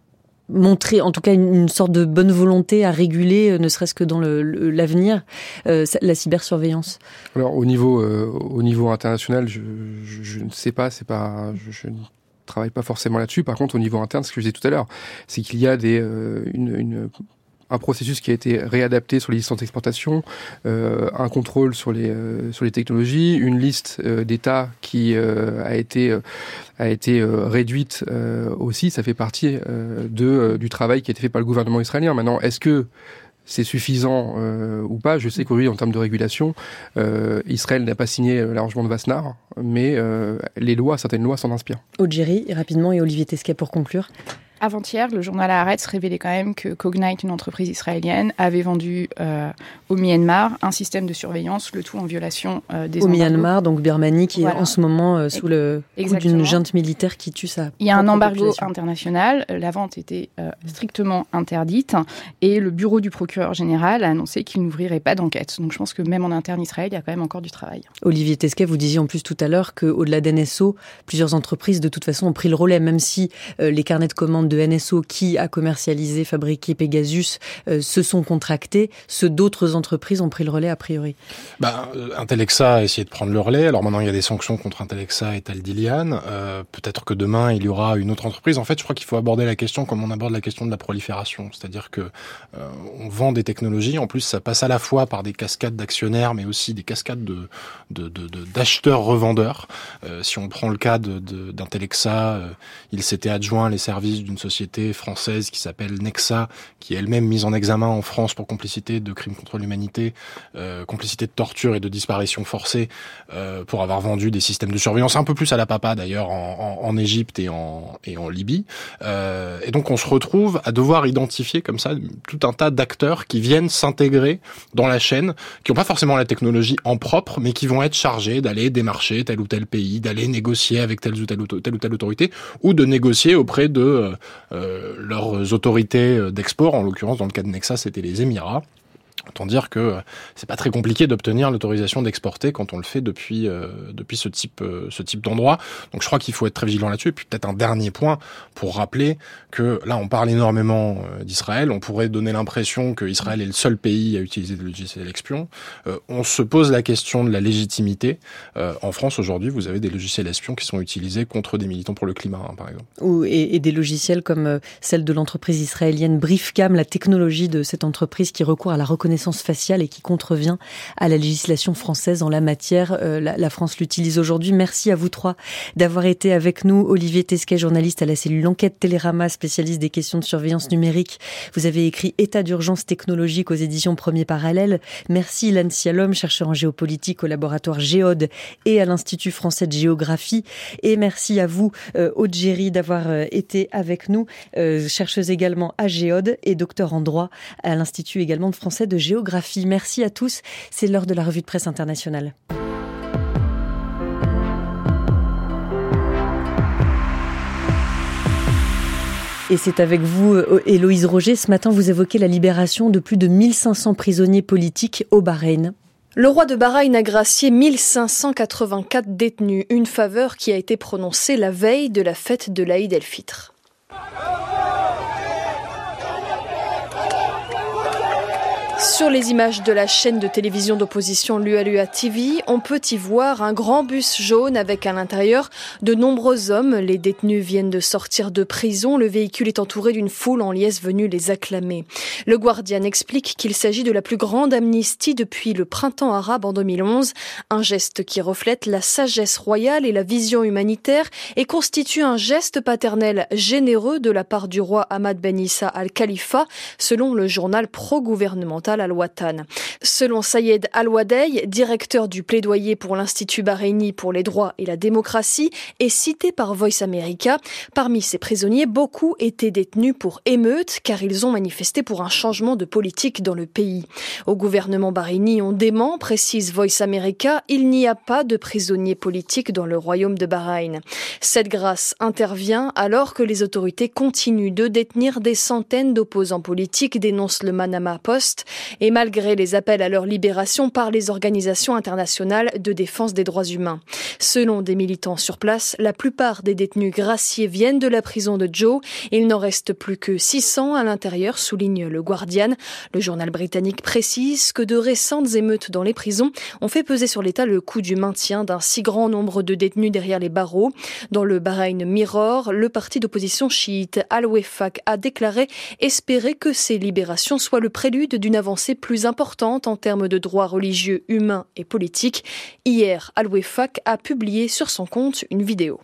Speaker 1: montrer, en tout cas, une, une sorte de bonne volonté à réguler, euh, ne serait-ce que dans le, le, l'avenir, euh, la cybersurveillance.
Speaker 5: Alors, au niveau, euh, au niveau international, je, je, je ne sais pas, c'est pas, je, je ne travaille pas forcément là-dessus. Par contre, au niveau interne, ce que je disais tout à l'heure, c'est qu'il y a des, euh, une, une un processus qui a été réadapté sur les licences d'exportation, euh, un contrôle sur les euh, sur les technologies, une liste euh, d'États qui euh, a été euh, a été euh, réduite euh, aussi. Ça fait partie euh, de euh, du travail qui a été fait par le gouvernement israélien. Maintenant, est-ce que c'est suffisant euh, ou pas? Je sais qu'aujourd'hui, en termes de régulation, euh, Israël n'a pas signé l'arrangement de Wassenaar, mais euh, les lois, certaines lois s'en inspirent.
Speaker 1: Odjeri, rapidement, et Olivier Tesquet pour conclure.
Speaker 12: Avant-hier, le journal Haaretz révélait quand même que Cognite, une entreprise israélienne, avait vendu euh, au Myanmar un système de surveillance, le tout en violation euh, des
Speaker 1: Au embargos. Myanmar, donc Birmanie, qui voilà. est en ce moment euh, sous le
Speaker 12: Exactement.
Speaker 1: coup d'une junte militaire qui tue sa
Speaker 12: Il y a un embargo
Speaker 1: population.
Speaker 12: international, la vente était euh, strictement interdite, et le bureau du procureur général a annoncé qu'il n'ouvrirait pas d'enquête. Donc je pense que même en interne Israël, il y a quand même encore du travail.
Speaker 1: Olivier Tesquet, vous disiez en plus tout à l'heure qu'au-delà d'N S O, plusieurs entreprises de toute façon ont pris le relais, même si euh, les carnets de commandes de N S O qui a commercialisé, fabriqué Pegasus euh, se sont contractés, ceux d'autres entreprises ont pris le relais a priori.
Speaker 6: Bah, Intelexa a essayé de prendre le relais. Alors maintenant, il y a des sanctions contre Intelexa et Taldilian. Euh, peut-être que demain, il y aura une autre entreprise. En fait, je crois qu'il faut aborder la question comme on aborde la question de la prolifération. C'est-à-dire que euh, on vend des technologies. En plus, ça passe à la fois par des cascades d'actionnaires, mais aussi des cascades de, de, de, de d'acheteurs-revendeurs. Euh, si on prend le cas de, de, d'Intelexa, euh, il s'était adjoint les services d'une société française qui s'appelle Nexa, qui est elle-même mise en examen en France pour complicité de crimes contre l'humanité, euh, complicité de torture et de disparition forcée, euh, pour avoir vendu des systèmes de surveillance un peu plus à la papa d'ailleurs en, en, en Égypte et en, et en Libye. Euh, et donc on se retrouve à devoir identifier comme ça tout un tas d'acteurs qui viennent s'intégrer dans la chaîne, qui n'ont pas forcément la technologie en propre, mais qui vont être chargés d'aller démarcher tel ou tel pays, d'aller négocier avec telle ou telle, telle, ou telle autorité, ou de négocier auprès de euh, leurs autorités d'export. En l'occurrence, dans le cas de Nexa, c'était les Émirats. Autant dire que c'est pas très compliqué d'obtenir l'autorisation d'exporter quand on le fait depuis euh, depuis ce type euh, ce type d'endroit. Donc je crois qu'il faut être très vigilant là-dessus. Et puis peut-être un dernier point pour rappeler que là on parle énormément euh, d'Israël. On pourrait donner l'impression que Israël est le seul pays à utiliser le logiciel espion. Euh, on se pose la question de la légitimité. Euh, en France aujourd'hui, vous avez des logiciels espions qui sont utilisés contre des militants pour le climat, hein, par exemple.
Speaker 1: Ou, et, et des logiciels comme euh, celle de l'entreprise israélienne Briefcam, la technologie de cette entreprise qui recourt à la reconnaissance faciale et qui contrevient à la législation française en la matière. Euh, la, la France l'utilise aujourd'hui. Merci à vous trois d'avoir été avec nous. Olivier Tesquet, journaliste à la cellule Enquête Télérama, spécialiste des questions de surveillance numérique. Vous avez écrit État d'urgence technologique aux éditions Premier Parallèle. Merci Ilan Shalom, chercheur en géopolitique au laboratoire Géode et à l'Institut français de géographie. Et merci à vous, euh, Odjeri, d'avoir euh, été avec nous, euh, chercheuse également à Géode et docteur en droit à l'Institut également de français de géographie. Merci à tous. C'est l'heure de la revue de presse internationale. Et c'est avec vous, Héloïse Roger. Ce matin, vous évoquez la libération de plus de mille cinq cents prisonniers politiques au Bahreïn.
Speaker 13: Le roi de Bahreïn a gracié mille cinq cent quatre-vingt-quatre détenus, une faveur qui a été prononcée la veille de la fête de l'Aïd el-Fitr. Sur les images de la chaîne de télévision d'opposition Lualua T V, on peut y voir un grand bus jaune avec à l'intérieur de nombreux hommes. Les détenus viennent de sortir de prison. Le véhicule est entouré d'une foule en liesse venue les acclamer. Le Guardian explique qu'il s'agit de la plus grande amnistie depuis le printemps arabe en deux mille onze, un geste qui reflète la sagesse royale et la vision humanitaire et constitue un geste paternel généreux de la part du roi Hamad Ben Issa al-Khalifa, selon le journal pro-gouvernemental Al-Watan. Selon Sayed Al-Wadei, directeur du plaidoyer pour l'Institut Bahreïni pour les droits et la démocratie, et cité par Voice America, parmi ces prisonniers, beaucoup étaient détenus pour émeute car ils ont manifesté pour un changement de politique dans le pays. Au gouvernement bahreïni, on dément, précise Voice America, il n'y a pas de prisonniers politiques dans le royaume de Bahreïn. Cette grâce intervient alors que les autorités continuent de détenir des centaines d'opposants politiques, dénonce le Manama Post, et malgré les appels à leur libération par les organisations internationales de défense des droits humains. Selon des militants sur place, la plupart des détenus graciés viennent de la prison de Joe. Il n'en reste plus que six cents à l'intérieur, souligne le Guardian. Le journal britannique précise que de récentes émeutes dans les prisons ont fait peser sur l'État le coût du maintien d'un si grand nombre de détenus derrière les barreaux. Dans le Bahreïn Mirror, le parti d'opposition chiite Al-Wefaq a déclaré espérer que ces libérations soient le prélude d'une avancée plus importante en termes de droits religieux, humains et politiques. Hier, Al-Wefaq a publié sur son compte une vidéo.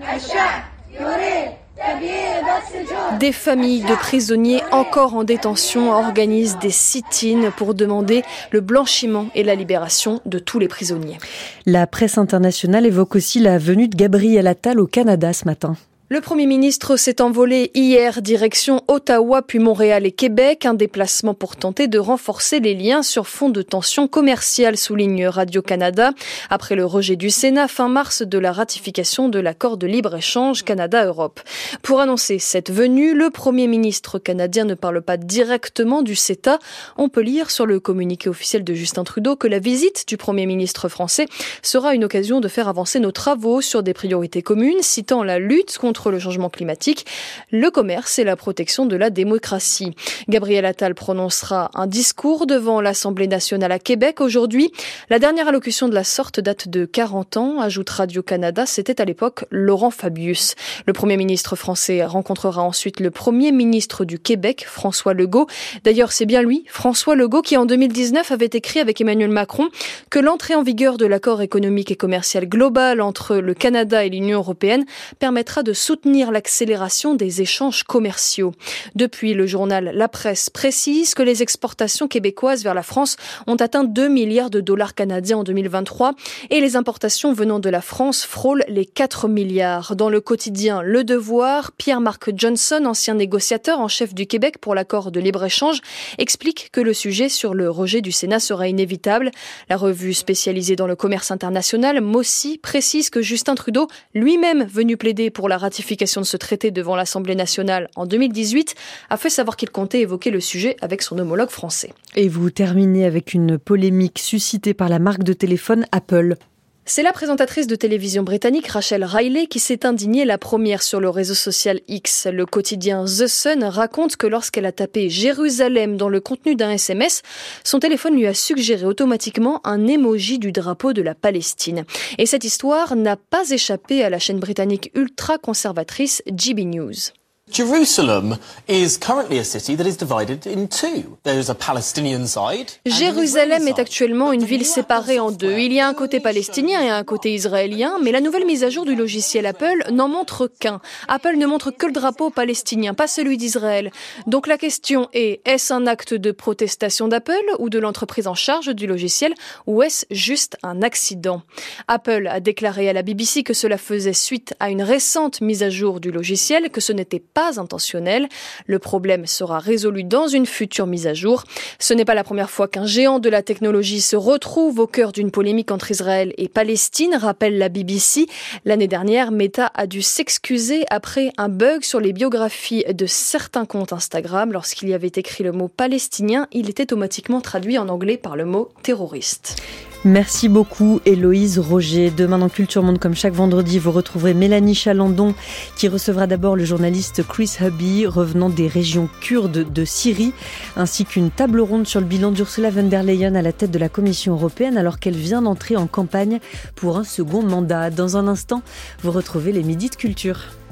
Speaker 13: Des familles de prisonniers encore en détention organisent des sit-ins pour demander le blanchiment et la libération de tous les prisonniers.
Speaker 1: La presse internationale évoque aussi la venue de Gabriel Attal au Canada ce matin.
Speaker 13: Le Premier ministre s'est envolé hier direction Ottawa puis Montréal et Québec, un déplacement pour tenter de renforcer les liens sur fond de tensions commerciales, souligne Radio-Canada, après le rejet du Sénat fin mars de la ratification de l'accord de libre-échange Canada-Europe. Pour annoncer cette venue, le Premier ministre canadien ne parle pas directement du CETA. On peut lire sur le communiqué officiel de Justin Trudeau que la visite du Premier ministre français sera une occasion de faire avancer nos travaux sur des priorités communes, citant la lutte contre le changement climatique, le commerce et la protection de la démocratie. Gabriel Attal prononcera un discours devant l'Assemblée nationale à Québec aujourd'hui. La dernière allocution de la sorte date de quarante ans, ajoute Radio-Canada. C'était à l'époque Laurent Fabius. Le Premier ministre français rencontrera ensuite le Premier ministre du Québec, François Legault. D'ailleurs, c'est bien lui, François Legault, qui en deux mille dix-neuf avait écrit avec Emmanuel Macron que l'entrée en vigueur de l'accord économique et commercial global entre le Canada et l'Union européenne permettra de soutenir l'accélération des échanges commerciaux. Depuis, le journal La Presse précise que les exportations québécoises vers la France ont atteint deux milliards de dollars canadiens en deux mille vingt-trois et les importations venant de la France frôlent les quatre milliards. Dans le quotidien Le Devoir, Pierre-Marc Johnson, ancien négociateur en chef du Québec pour l'accord de libre-échange, explique que le sujet sur le rejet du Sénat sera inévitable. La revue spécialisée dans le commerce international, Mossy, précise que Justin Trudeau, lui-même venu plaider pour la ratification de ce traité devant l'Assemblée nationale en deux mille dix-huit, a fait savoir qu'il comptait évoquer le sujet avec son homologue français.
Speaker 1: Et vous terminez avec une polémique suscitée par la marque de téléphone Apple.
Speaker 13: C'est la présentatrice de télévision britannique Rachel Riley qui s'est indignée la première sur le réseau social X. Le quotidien The Sun raconte que lorsqu'elle a tapé Jérusalem dans le contenu d'un S M S, son téléphone lui a suggéré automatiquement un emoji du drapeau de la Palestine. Et cette histoire n'a pas échappé à la chaîne britannique ultra-conservatrice G B News.
Speaker 14: Jerusalem is currently a city that is divided in two. There's a Palestinian side.
Speaker 13: Jérusalem est actuellement une ville séparée en deux. Il y a un côté palestinien et un côté israélien, mais la nouvelle mise à jour du logiciel Apple n'en montre qu'un. Apple ne montre que le drapeau palestinien, pas celui d'Israël. Donc la question est, est-ce un acte de protestation d'Apple ou de l'entreprise en charge du logiciel, ou est-ce juste un accident? Apple a déclaré à la B B C que cela faisait suite à une récente mise à jour du logiciel, que ce n'était pas intentionnel. Le problème sera résolu dans une future mise à jour. Ce n'est pas la première fois qu'un géant de la technologie se retrouve au cœur d'une polémique entre Israël et Palestine, rappelle la B B C. L'année dernière, Meta a dû s'excuser après un bug sur les biographies de certains comptes Instagram. Lorsqu'il y avait écrit le mot palestinien, il était automatiquement traduit en anglais par le mot terroriste.
Speaker 1: Merci beaucoup Héloïse Roger. Demain dans Culture Monde, comme chaque vendredi, vous retrouverez Mélanie Chalandon qui recevra d'abord le journaliste Chris Hubby revenant des régions kurdes de Syrie, ainsi qu'une table ronde sur le bilan d'Ursula von der Leyen à la tête de la Commission européenne alors qu'elle vient d'entrer en campagne pour un second mandat. Dans un instant, vous retrouvez les Midis de Culture.